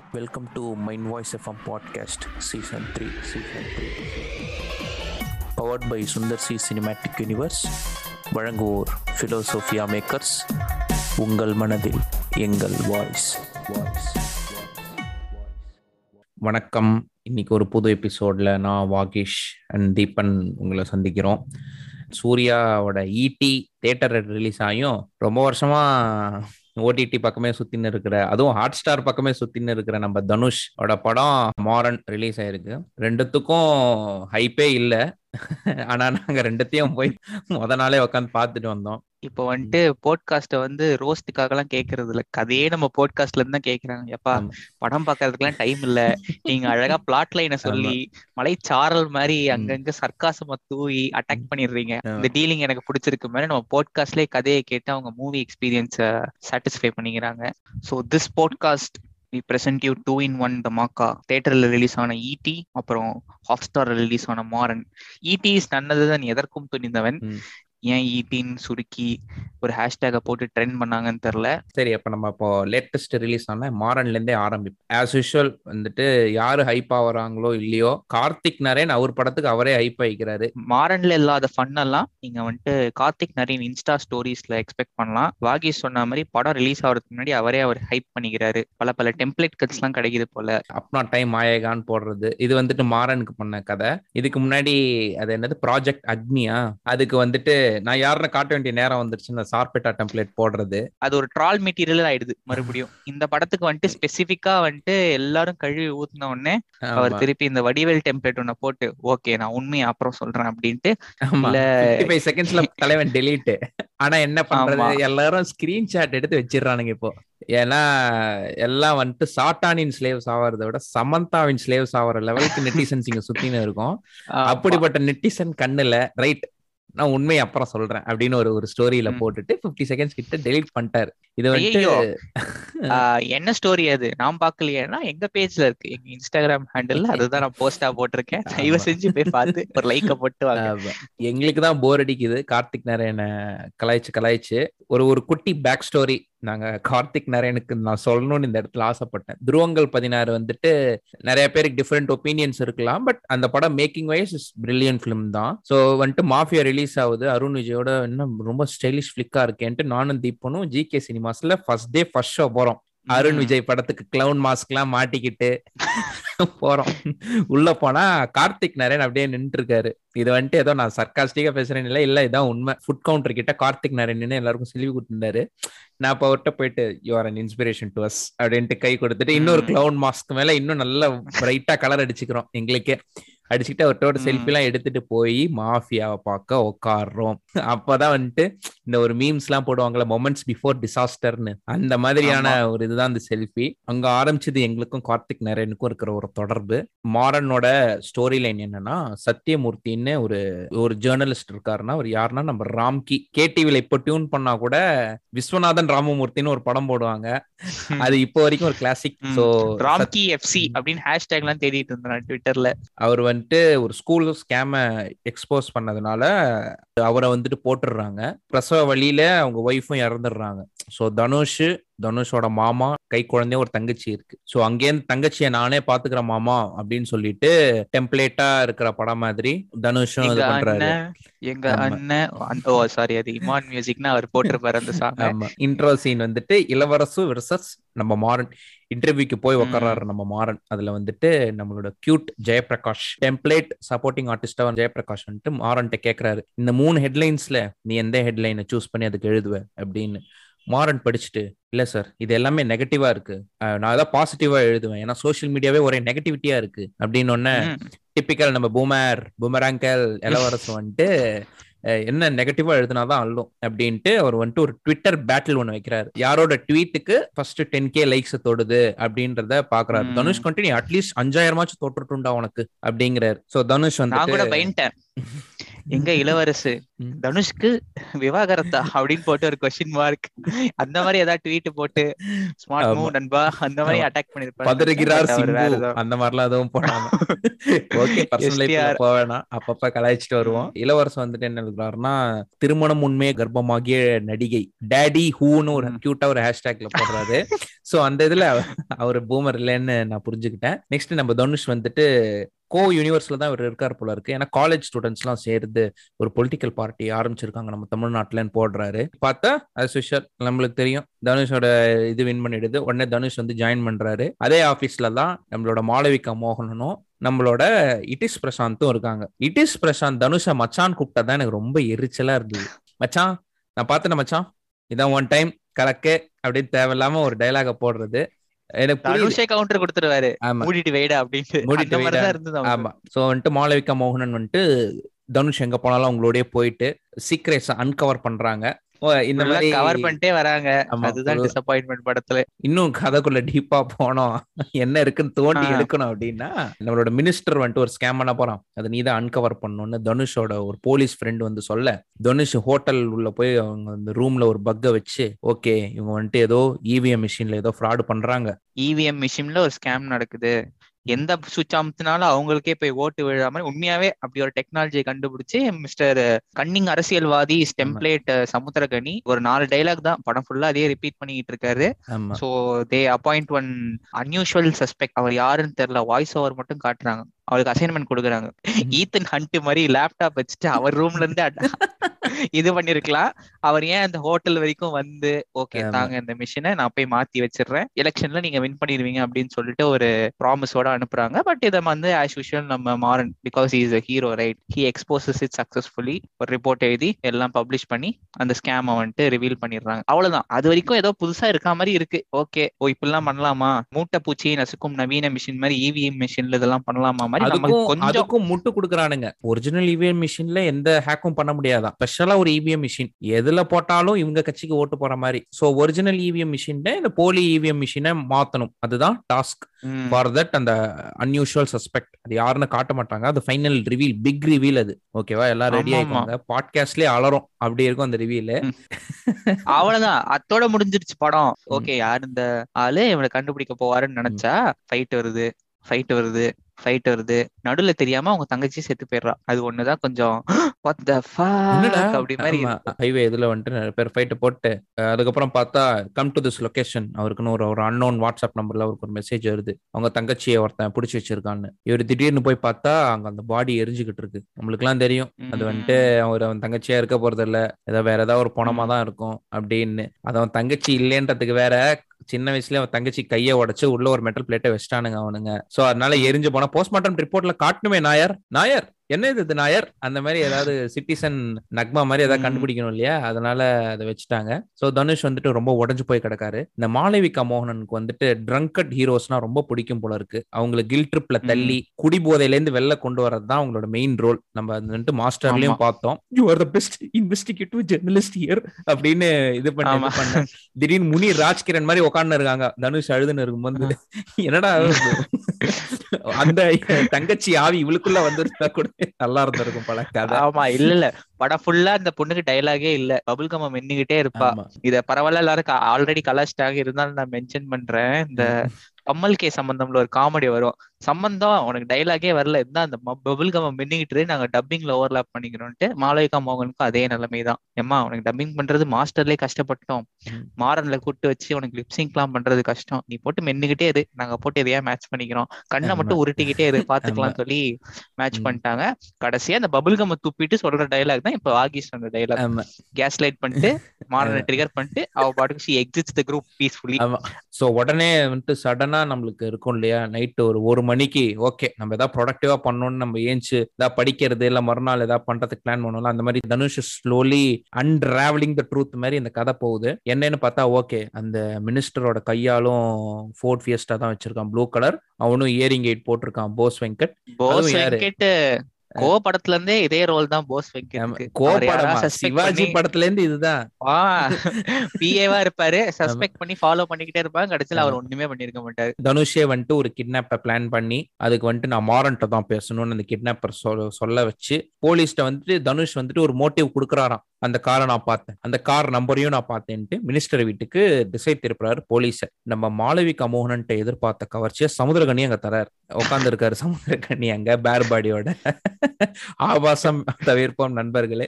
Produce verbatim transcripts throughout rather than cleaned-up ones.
Welcome to Mind Voice F M Podcast Season three. Season three. Powered by Sundar C Cinematic Universe. வழங்குவோர் Philosophia Makers. உங்கள் மனதில் எங்கள் voice. வணக்கம். இன்னைக்கு ஒரு புது எபிசோட்ல நான் வாகேஷ் அண்ட் தீபன் உங்களை சந்திக்கிறோம். சூர்யாவோட ஈடி தியேட்டர் ரிலீஸ் ஆகியும் ரொம்ப வருஷமா ஓடிடி பக்கமே சுத்தின்னு இருக்கிற, அதுவும் ஹாட் ஸ்டார் பக்கமே சுத்தின்னு இருக்கிற நம்ம தனுஷோட படம் மாறன் ரிலீஸ் ஆயிருக்கு. ரெண்டுத்துக்கும் ஹைப்பே இல்லை, ஆனா நாங்க ரெண்டுத்தையும் போய் முத நாளே உட்காந்து பார்த்துட்டு வந்தோம். இப்போ வந்துட்டு போட்காஸ்ட வந்து ரோஸ்டுக்காக எல்லாம் கேட்கறது இல்ல, கதையே நம்ம போட்காஸ்ட்ல இருந்து தான் கேட்கறாங்க. எப்பா படம் பாக்குறதுக்கெல்லாம் டைம் இல்ல, நீங்க அழகா பிளாட் லைனை சொல்லி மலைச்சாரல் மாதிரி அங்கங்க சர்க்காசமா தூவி அட்டாக் பண்ணிடுறீங்க. இந்த டீலிங் எனக்கு பிடிச்சிருக்கு மாதிரி நம்ம போட்காஸ்ட்லயே கதையை கேட்டு அவங்க மூவி எக்ஸ்பீரியன்ஸை சாட்டிஸ்ஃபை பண்ணிக்கிறாங்க. So this podcast we present you two in one the Maka. தியேட்டர்ல ரிலீஸ் ஆன ஈடி, அப்புறம் ஹாட்ஸ்டார் ரிலீஸ் ஆன மாறன். ஈடி இஸ் நன்னதுதான் எதற்கும் துணிந்தவன். ஏன் ஈட்டின்னு சுருக்கி ஒரு ஹேஷ்டேக போட்டு ட்ரெண்ட் பண்ணாங்கன்னு தெரியல. சரி, அப்ப நம்ம இப்போ லேட்டஸ்ட் ரிலீஸ் ஆன மாறன்ல இருந்தே ஆரம்பிப்போம். ஆஸ் யூஷுவல் வந்துட்டு யாரு ஹைப் ஆகுறாங்களோ இல்லையோ, கார்த்திக் நரேன் அவர் படத்துக்கு அவரே ஹைப் ஆகிக்கிறாரு. மாறன்ல இல்லாத ஃபன் எல்லாம் நீங்க வந்துட்டு கார்த்திக் நரேன் இன்ஸ்டா ஸ்டோரிஸ்ல எக்ஸ்பெக்ட் பண்ணலாம். வாகீஷ் சொன்ன மாதிரி படம் ரிலீஸ் ஆகிறதுக்கு முன்னாடி அவரே அவர் ஹைப் பண்ணிக்கிறாரு. பல பல டெம்ப்ளேட் கட்ஸ் எல்லாம் கிடைக்குது போல. அப்னா டைம் ஆயேகான்னு போடுறது, இது வந்துட்டு மாறனுக்கு பண்ண கதை. இதுக்கு முன்னாடி அது என்னது ப்ராஜெக்ட் அக்னியா, அதுக்கு வந்துட்டு நான் யாருன்னு காட்ட வேண்டிய நேரம் வந்துருச்சு, சார்பேட்டா டெம்ப்ளேட் போடுறது. அது ஒரு ட்ரால் மெட்டீரியல் ஆயிடுது மறுபடியும். இந்த படத்துக்கு வந்துட்டு ஸ்பெசிபிக்கா வந்துட்டு எல்லாரும் கழுவி ஊத்துன உடனே அவர் திருப்பி இந்த வடிவேல் டெம்ப்ளேட் ஒண்ணு போட்டு ஓகே நான் உண்மையை அப்புறம் சொல்றேன் அப்படின்ட்டு பதினைந்து செகண்ட்ஸ்ல தலைவன் டெலீட். ஆனா என்ன பண்றது, எல்லாரும் ஸ்கிரீன்ஷாட் எடுத்து வச்சிடறானுங்க இப்போ. ஏன்னா எல்லாம் வந்துட்டு சாட்டானின் ஸ்லேவ்ஸ் ஆவறதை விட சமந்தாவின் ஸ்லேவ்ஸ் ஆகிற லெவலுக்கு நெட்டிசன்ஸ் இங்க சுத்தின்னு இருக்கும். அப்படிப்பட்ட நெட்டிசன் கண்ணுல ரைட் நான் உண்மையை அப்புறம் சொல்றேன் அப்படின்னு ஒரு ஒரு ஸ்டோரியில போட்டுட்டு பிப்டி செகண்ட்ஸ் கிட்ட டெலீட் பண்ணிட்டாரு. இது வந்து என்ன ஸ்டோரி அது நான் பாக்கலையா, எங்க பேஜ்ல இருக்கு, எங்க இன்ஸ்டாகிராம் ஹேண்டில், அதுதான் நான் போஸ்டா போட்டிருக்கேன். தயவு செஞ்சு போய் பார்த்து ஒரு லைக்க போட்டு வாங்க. எங்களுக்கு தான் போர் அடிக்குது கார்த்திக் நரேனை கலாய்ச்சு கலாய்ச்சு. ஒரு ஒரு குட்டி பேக் ஸ்டோரி நாங்க கார்த்திக் நரேனுக்கு நான் சொல்லணும்னு இந்த இடத்துல ஆசைப்பட்டேன். துருவங்கள் பதினாறு வந்துட்டு நிறைய பேருக்கு டிஃப்ரெண்ட் ஒப்பீனியன்ஸ் இருக்கலாம், பட் அந்த படம் making wise is brilliant film தான். ஸோ வந்துட்டு மாஃபியா ரிலீஸ் ஆகுது, அருண் விஜயோட இன்னும் ரொம்ப ஸ்டைலிஷ் ஃபிளிக்கா இருக்கேன்ட்டு நானும் தீபனும் ஜி கே சினிமாஸ்ல ஃபர்ஸ்ட் டே ஃபர்ஸ்ட் ஷோ போறோம். அருண் விஜய் படத்துக்கு கிளவுன் மாஸ்க் எல்லாம் மாட்டிக்கிட்டு போறோம். உள்ள போனா கார்த்திக் நரேன் அப்படியே நின்று இருக்காரு. இது வந்துட்டு ஏதோ நான் சர்க்காஸ்டிக்கா பேசுறேன் இல்ல இல்ல இதான் உண்மை. ஃபுட் கவுண்டர் கிட்ட கார்த்திக் நரேன் எல்லாருக்கும் செல்வி கொடுத்துருந்தாரு. நான் இப்ப அவர்கிட்ட போயிட்டு you are an inspiration to us அப்படின்ட்டு கை கொடுத்துட்டு இன்னொரு கிளவுன் மாஸ்க் மேல இன்னும் நல்லா பிரைட்டா கலர் அடிச்சுக்கிறோம். எங்களுக்கே அடிச்சுக்கிட்டு அவர்கிட்ட செல்ஃபி எல்லாம் எடுத்துட்டு போய் மாஃபியாவை பார்க்க உட்காடுறோம். அப்பதான் வந்துட்டு இந்த ஒரு மீம்ஸ் எல்லாம் போடுவாங்கல்ல, மொமெண்ட்ஸ் பிஃபோர் டிசாஸ்டர்னு, அந்த மாதிரியான ஒரு இதுதான் இந்த செல்ஃபி. அங்க ஆரம்பிச்சது எங்களுக்கும் கார்த்திக் நரேனுக்கும் இருக்கிற ஒரு தொடர்பு. மாறனோட ஸ்டோரி லைன் என்னன்னா, சத்தியமூர்த்தின்னு ஒரு ஒரு ஜேர்னலிஸ்ட் இருக்காருன்னா அவர் யாருன்னா நம்ம ராம்கி. கேடிவில இப்போ டியூன் பண்ணா கூட விஸ்வநாதன் ராமமூர்த்தின்னு ஒரு படம் போடுவாங்க, அது இப்போ வரைக்கும் ஒரு கிளாசிக். சோ ராம்கி எஃப்சி அப்படின்னு ஹேஷ்டேக் எல்லாம் தேடிட்டு இருந்தேன் ட்விட்டர்ல. அவர் வந்துட்டு ஒரு ஸ்கூல் ஸ்கேம எக்ஸ்போஸ் பண்ணதுனால அவரை வந்துட்டு போட்டுடுறாங்க. பிரசவ வழியில அவங்க ஒய்ஃபும் இறந்துடுறாங்க. சோ தனுஷ், தனுஷோட மாமா, கை குழந்தைய ஒரு தங்கச்சி இருக்கு. சோ அங்கேருந்து தங்கச்சியை நானே பாத்துக்கிற மாமா அப்படின்னு சொல்லிட்டு டெம்ப்ளேட்டா இருக்கிற படம் மாதிரி தனுஷும் இது பண்றாரு. எங்க அண்ணன் ஓ சாரி அது இமான் மியூசிக்னா அவர் போட்டிருப்பாரு அந்த சாங். ஆமா, இன்ட்ரோ சீன் வந்துட்டு இளவரசு வெர்சஸ் நம்ம மாறன். இன்டர்வியூக்கு போய் உட்கார்றாரு நம்ம மாறன். அதுல வந்துட்டு நம்மளோட கியூட் ஜெயபிரகாஷ் டெம்ப்ளேட் சப்போர்ட்டிங் ஆர்டிஸ்டா ஜெயபிரகாஷ் வந்துட்டு மாறன்ட்ட கேட்கிறாரு, இந்த மூணு ஹெட்லைன்ஸ்ல நீ எந்த ஹெட்லைனை சூஸ் பண்ணி அதுக்கு எழுதுவ அப்படின்னு. மாறன் படிச்சுட்டு இல்ல சார் இது எல்லாமே நெகட்டிவா இருக்கு, நான் அதான் பாசிட்டிவா எழுதுவேன், ஏன்னா சோசியல் மீடியாவே ஒரே நெகட்டிவிட்டியா இருக்கு அப்படின்னு ஒன்னு. டிப்பிக்கல் நம்ம பூமர் பூமராங்கல் இளவரசு வந்துட்டு என்ன நெகட்டிவா எழுதினாதான் அல்லும் அப்படின்ட்டு அவர் வந்துட்டு ஒரு ட்விட்டர் பேட்டில் ஒண்ணு வைக்கிறாரு. யாரோட ட்வீட்டுக்கு ஃபர்ஸ்ட் டென் கே லைக்ஸ் தொடுது அப்படின்றத பாக்குறாரு. தனுஷ் கண்டினியூ அட்லீஸ்ட் அஞ்சாயிரமாச்சும் தொட்டுட்டுண்டா உனக்கு அப்படிங்கிறாரு. சோ தனுஷ் வந்து எங்க இளவரசு தனுஷ்க்கு விவாகரத்தா அப்படின்னு போட்டு ஒரு கொஸ்டின் மார்க் அந்த மாதிரி ஏதாவது ட்வீட் போட்டு ஸ்மார்ட் மூவ் நண்பா அந்த மாதிரி அட்டாக் பண்ணிருப்பாரு. அந்த மாதிரிலாம் எதுவும் போடாம ஓகே பர்சனல் லைஃப்ல போவேனா அப்பப்ப கலாய்ச்சிட்டு வருவோம். இளவரசன் வந்துட்டு என்ன எழுதுறாருன்னா, திருமணம் உண்மையே கர்ப்பமாகிய நடிகை டேடி ஹூன்னு ஒரு கியூட்டா ஒரு ஹேஷ்டேக்ல போடுறாரு. சோ அந்த இதுல அவர் பூமர் இல்லைன்னு நான் புரிஞ்சுக்கிட்டேன். நெக்ஸ்ட் நம்ம தனுஷ் வந்துட்டு கோ யூனிவர்ஸ்ல தான் இவர் இருக்கார் போல இருக்கு. ஏன்னா காலேஜ் ஸ்டூடெண்ட்ஸ் எல்லாம் சேர்ந்து ஒரு பொலிட்டிக்கல் பார்ட்டி ஆரம்பிச்சிருக்காங்க நம்ம தமிழ்நாட்டுலன்னு போடுறாரு. பார்த்தா as usual நம்மளுக்கு தெரியும் தனுஷோட இது வின் பண்ணிடுது. உடனே தனுஷ் வந்து ஜாயின் பண்றாரு. அதே ஆபீஸ்ல தான் நம்மளோட மாளவிகா மோகனனும் நம்மளோட இட்டிஸ் பிரசாந்தும் இருக்காங்க. இட்டிஸ் பிரசாந்த் தனுஷ மச்சான் கூப்பிட்டதான் எனக்கு ரொம்ப எரிச்சலா இருந்தது. மச்சான் நான் பார்த்தேன் மச்சான், இதான் ஒன் டைம் கலக்கு அப்படின்னு தேவையில்லாம ஒரு டைலாக போடுறது. கவுண்டர் கொடுத்துருவாரு மூடிட்டு வைடா அப்படின்னு. ஆமா. சோ வந்துட்டு மாளவிகா மோகனன் வந்துட்டு தனுஷ் எங்க போனாலும் அவங்களோடய போயிட்டு சீக்ரெட்ஸ் அன்கவர் பண்றாங்க. இந்த மாதிரி கவர் பண்ணிட்டே வராங்க. அதுதான் டிசப்பாயின்ட்மென்ட் படத்துல. இன்னும் கதைக்குள்ள டீப்பா போனோம், என்ன இருக்குன்னு தோண்டி எடுக்கணும் அப்படின்னா, நம்மளோட மினிஸ்டர் வந்துட்டு ஒரு ஸ்கேம் பண்ண போறான், அது நீதான் அன்கவர் பண்ணணும்னு தனுஷோட ஒரு போலீஸ் ஃப்ரெண்ட் வந்து சொல்ல, தனுஷ் ஹோட்டல் உள்ள போய் அவங்க அந்த ரூம்ல ஒரு பக்கை வச்சு, ஓகே இவங்க வந்துட்டு ஏதோ இவிஎம் மிஷின்ல ஏதோ ஃப்ராட் பண்றாங்க, இவிஎம் மிஷின்ல ஒரு ஸ்கேம் நடக்குது, எந்த சுவிட்ச் அமுத்தினாலும் அவங்களுக்கே போய் ஓட்டு விழாம உண்மையாவே அப்படி ஒரு டெக்னாலஜியை கண்டுபிடிச்சு மிஸ்டர் கன்னிங் அரசியல்வாதி டெம்ப்ளேட் சமுத்திரகனி ஒரு நாலு டைலாக் தான் படம் ஃபுல்லா அதே ரிப்பீட் பண்ணிட்டு இருக்காரு. So they appoint one unusual suspect. அவர் யாருன்னு தெரியல, வாய்ஸ் ஓவர் மட்டும் காட்டுறாங்க. அவருக்கு அசைன்மெண்ட் கொடுக்குறாங்க. ஈத்தன் ஹண்ட் மாதிரி லேப்டாப் வச்சுட்டு அவர் ரூம்ல இருந்து இது பண்ணிருக்கலாம். அவர் ஏன் அந்த ஹோட்டல் வரைக்கும் வந்து ஓகே தாங்க இந்த மிஷினை நான் போய் மாத்தி வச்சிடுறேன், எலெக்ஷன்ல நீங்க வின் பண்ணிடுவீங்க அப்படின்னு சொல்லிட்டு ஒரு ப்ராமிஸோட அனுப்புறாங்க. பட் இதை வந்து ஆஸ் யூஷுவல் நம்ம Maaran because he is a hero right, he exposes it successfully. ஒரு ரிப்போர்ட் எழுதி எல்லாம் பப்ளிஷ் பண்ணி அந்த ஸ்கேமை வந்துட்டு ரிவீல் பண்ணிடுறாங்க. அவ்வளவுதான். அது வரைக்கும் ஏதோ புதுசா இருக்கா மாதிரி இருக்கு. ஓகே ஓ இப்படிலாம் பண்ணலாமா, மூட்டை பூச்சி நசுக்கும் நவீன மிஷின் மாதிரி இவிஎம் மிஷின்ல இதெல்லாம் பண்ணலாமா மாதிரி அதுக்கும் முட்டு கொடுக்குறானுங்க. ஒரிஜினல் இவிஎம் மிஷின்ல எந்த ஹேக்கும் பண்ண முடியாதான், ஸ்பெஷலா ஒரு இவிஎம் மிஷின் எதுல போட்டாலும் இவங்க கட்சிக்கு ஓட்டு போற மாதிரி. சோ ஒரிஜினல் இவிஎம் மிஷின்ல இந்த போலி இவிஎம் மிஷினை மாத்தணும், அதுதான் டாஸ்க். ஃபார் தட் அந்த அன்யூஷுவல் சஸ்பெக்ட் அது யாருன்னு காட்ட மாட்டாங்க, அது ஃபைனல் ரிவீல், பிக் ரிவீல் அது. ஓகேவா, எல்லாம் ரெடி ஆயிடுவாங்க, பாட்காஸ்ட்லயே அலறும் அப்படி இருக்கும் அந்த ரிவீல். அவ்வளவுதான், அத்தோட முடிஞ்சிருச்சு படம். ஓகே யார் இந்த ஆளு இவனை கண்டுபிடிக்க போவாருன்னு நினைச்சா ஃபைட் வருது ஃபைட் வருது ஃபைட் வருது நடுவுல தெரியாம அவங்க தங்கச்சி செத்து போயிடுறா. அது ஒண்ணுதான் கொஞ்சம் அப்படி மாதிரி. ஹைவே இதுல வந்துட்டு நிறைய பேர் ஃபைட் போட்டு அதுக்கப்புறம் பார்த்தா கம் டு திஸ் லொகேஷன், அவருக்குன்னு ஒரு ஒரு அன்னோன் வாட்ஸ்அப் நம்பர்ல அவருக்கு ஒரு மெசேஜ் வருது, அவங்க தங்கச்சியை ஒருத்தன் பிடிச்சி வச்சிருக்கான்னு. இவர் திடீர்னு போய் பார்த்தா அங்க அந்த பாடி எரிஞ்சுக்கிட்டு இருக்கு. நம்மளுக்கு எல்லாம் தெரியும் அது வந்துட்டு அவர் அவன் தங்கச்சியா இருக்க போறது இல்ல, ஏதோ வேற ஏதாவது ஒரு பணமா தான் இருக்கும் அப்படின்னு. அது அவன் தங்கச்சி இல்லைன்றதுக்கு வேற சின்ன வயசுல அவன் தங்கச்சி கையை உடைச்சு உள்ள ஒரு மெட்டல் பிளேட்டை வச்சிட்டானுங்க அவனுங்க. சோ அதனால எரிஞ்சு போனா போஸ்ட்மார்ட்டம் ரிப்போர்ட்ல காட்டணுமே நாயர் நாயர் என்ன இது நாயர் அந்த மாதிரி ஏதாவது சிட்டிசன் நக்மா மாதிரி ஏதாவது கண்டுபிடிக்கணும் இல்லையா, அதனால அதை வச்சுட்டாங்க. சோ தனுஷ் வந்துட்டு ரொம்ப உடஞ்சு போய் கிடக்காரு. இந்த மாளவிகா மோகனனுக்கு வந்துட்டு ட்ரங்கட் ஹீரோஸ்னா ரொம்ப பிடிக்கும் போல இருக்கு. அவங்களை கில் ட்ரிப்ல தள்ளி குடி போதையில இருந்து வெளில கொண்டு வரதுதான் அவங்களோட மெயின் ரோல். நம்ம வந்துட்டு மாஸ்டர்லயும் பார்த்தோம், you are the best investigative journalist here அப்படின்னு இது பண்ணி பண்ண திடீர்னு முனி ராஜ்கிரண் மாதிரி உட்கார்ந்து இருக்காங்க தனுஷ் அழுதுன்னு இருக்கும்போது. என்னடா அந்த தங்கச்சி ஆவி இவளுக்குள்ள வந்துருந்தா கூட நல்லா இருந்திருக்கும் பல கதை. ஆமா இல்ல இல்ல படம் ஃபுல்லா அந்த பொண்ணுக்கு டைலாகே இல்ல, பபுள் கம்ம மென்னிக்கிட்டே இருப்பா. இத பரவாயில்ல எல்லாரும் ஆல்ரெடி கலாச்சிட்டாங்க, இருந்தாலும் நான் மென்ஷன் பண்றேன். இந்த கமல் கே சம்பந்தம்ல ஒரு காமெடி வரும், சம்பந்தம் உனக்கு டைலாகே வரல, இருந்தா அந்த பபுள் கம்ம மென்னிக்கிட்டு நாங்க டப்பிங்ல ஓவர்லாப் பண்ணிக்கிறோம்ட்டு. மாளவிகா மோகனுக்கும் அதே நிலைமைதான். ஏமா உனக்கு டப்பிங் பண்றது மாஸ்டர்லயே கஷ்டப்பட்டோம், மாறன்ல கூட்டு வச்சு உனக்கு லிப்சிங் எல்லாம் பண்றது கஷ்டம், நீ போட்டு மென்னுகிட்டே இரு, நாங்க போட்டு எதையா மேட்ச் பண்ணிக்கிறோம், கண்ணை மட்டும் உருட்டிக்கிட்டே இரு பாத்துக்கலாம் சொல்லி மேட்ச் பண்ணிட்டாங்க. கடைசியா அந்த பபுள் கம்ம துப்பிட்டு சொல்ற டைலாக் தான் இப்ப ஆகிஸ் சொன்ன டைலாக். கேஸ் லைட் பண்ணிட்டு மாறனை ட்ரிகர் பண்ணிட்டு அவ பாட்டுக்கு she exits the group peacefully. So உடனே வந்துட்டு சடனா நம்மளுக்கு இருக்கும் இல்லையா, நைட்டு ஒரு ஒரு மணிக்கு ஓகே நம்ம ஏதாவது ப்ரொடக்டிவா பண்ணணும்னு நம்ம ஏஞ்சி ஏதாவது படிக்கிறது இல்ல மறுநாள் ஏதாவது பண்றதுக்கு பிளான் பண்ணலாம். அந்த மாதிரி Dhanush slowly unravelling the truth மாதிரி இந்த கதை போகுது. என்னன்னு பார்த்தா ஓகே அந்த மினிஸ்டரோட கையாலும் ஃபோர்ட் ஃபியஸ்டா தான் வச்சிருக்கான் ப்ளூ கலர், அவனும் இயரிங் எயிட் போட்டிருக்கான் போஸ் வெங்கட். போஸ் வெங்கட் கோ படத்துல இருந்தே இதே ரோல் தான் போஸ் வெங்கட்க்கு. கோ அவர் யாரா படமா சஸ்பெக்ட் சிவாஜி பண்ணி படத்துல இருந்து இதுதான் ஆ பிஏவா இருப்பாரு, ஆமா. சஸ்பெக்ட் பண்ணி ஃபாலோ பண்ணிக்கிட்டே இருப்பாங்க, கடைசியில ஆமா. அவர் ஒண்ணுமே பண்ணிருக்க மாட்டாரு. தனுஷே வந்துட்டு ஒரு கிட்னாப்பை பிளான் பண்ணி அதுக்கு வந்துட்டு நான் மாறன்ட்ட தான் பேசணும்னு அந்த கிட்னாப்பர் சொல்ல சொல்ல வச்சு போலீஸ்ட்ட வந்துட்டு தனுஷ் வந்துட்டு ஒரு மோட்டிவ் கொடுக்குறாராம். அந்த காரை நான் பார்த்தேன், அந்த கார் நம்பரையும் நான் பார்த்தேன்ட்டு மினிஸ்டர் வீட்டுக்கு திசை திருப்புறாரு போலீஸை. நம்ம மாளவிகா மோகனன்ட்ட எதிர்பார்த்த கவர்ச்சியை சமுத்திரகனி அங்க தராரு. உட்கார்ந்து இருக்காரு சமுத்திரகனி அங்க பேர் பாடியோட. ஆபாசம் தவிர்ப்போம் நண்பர்களே.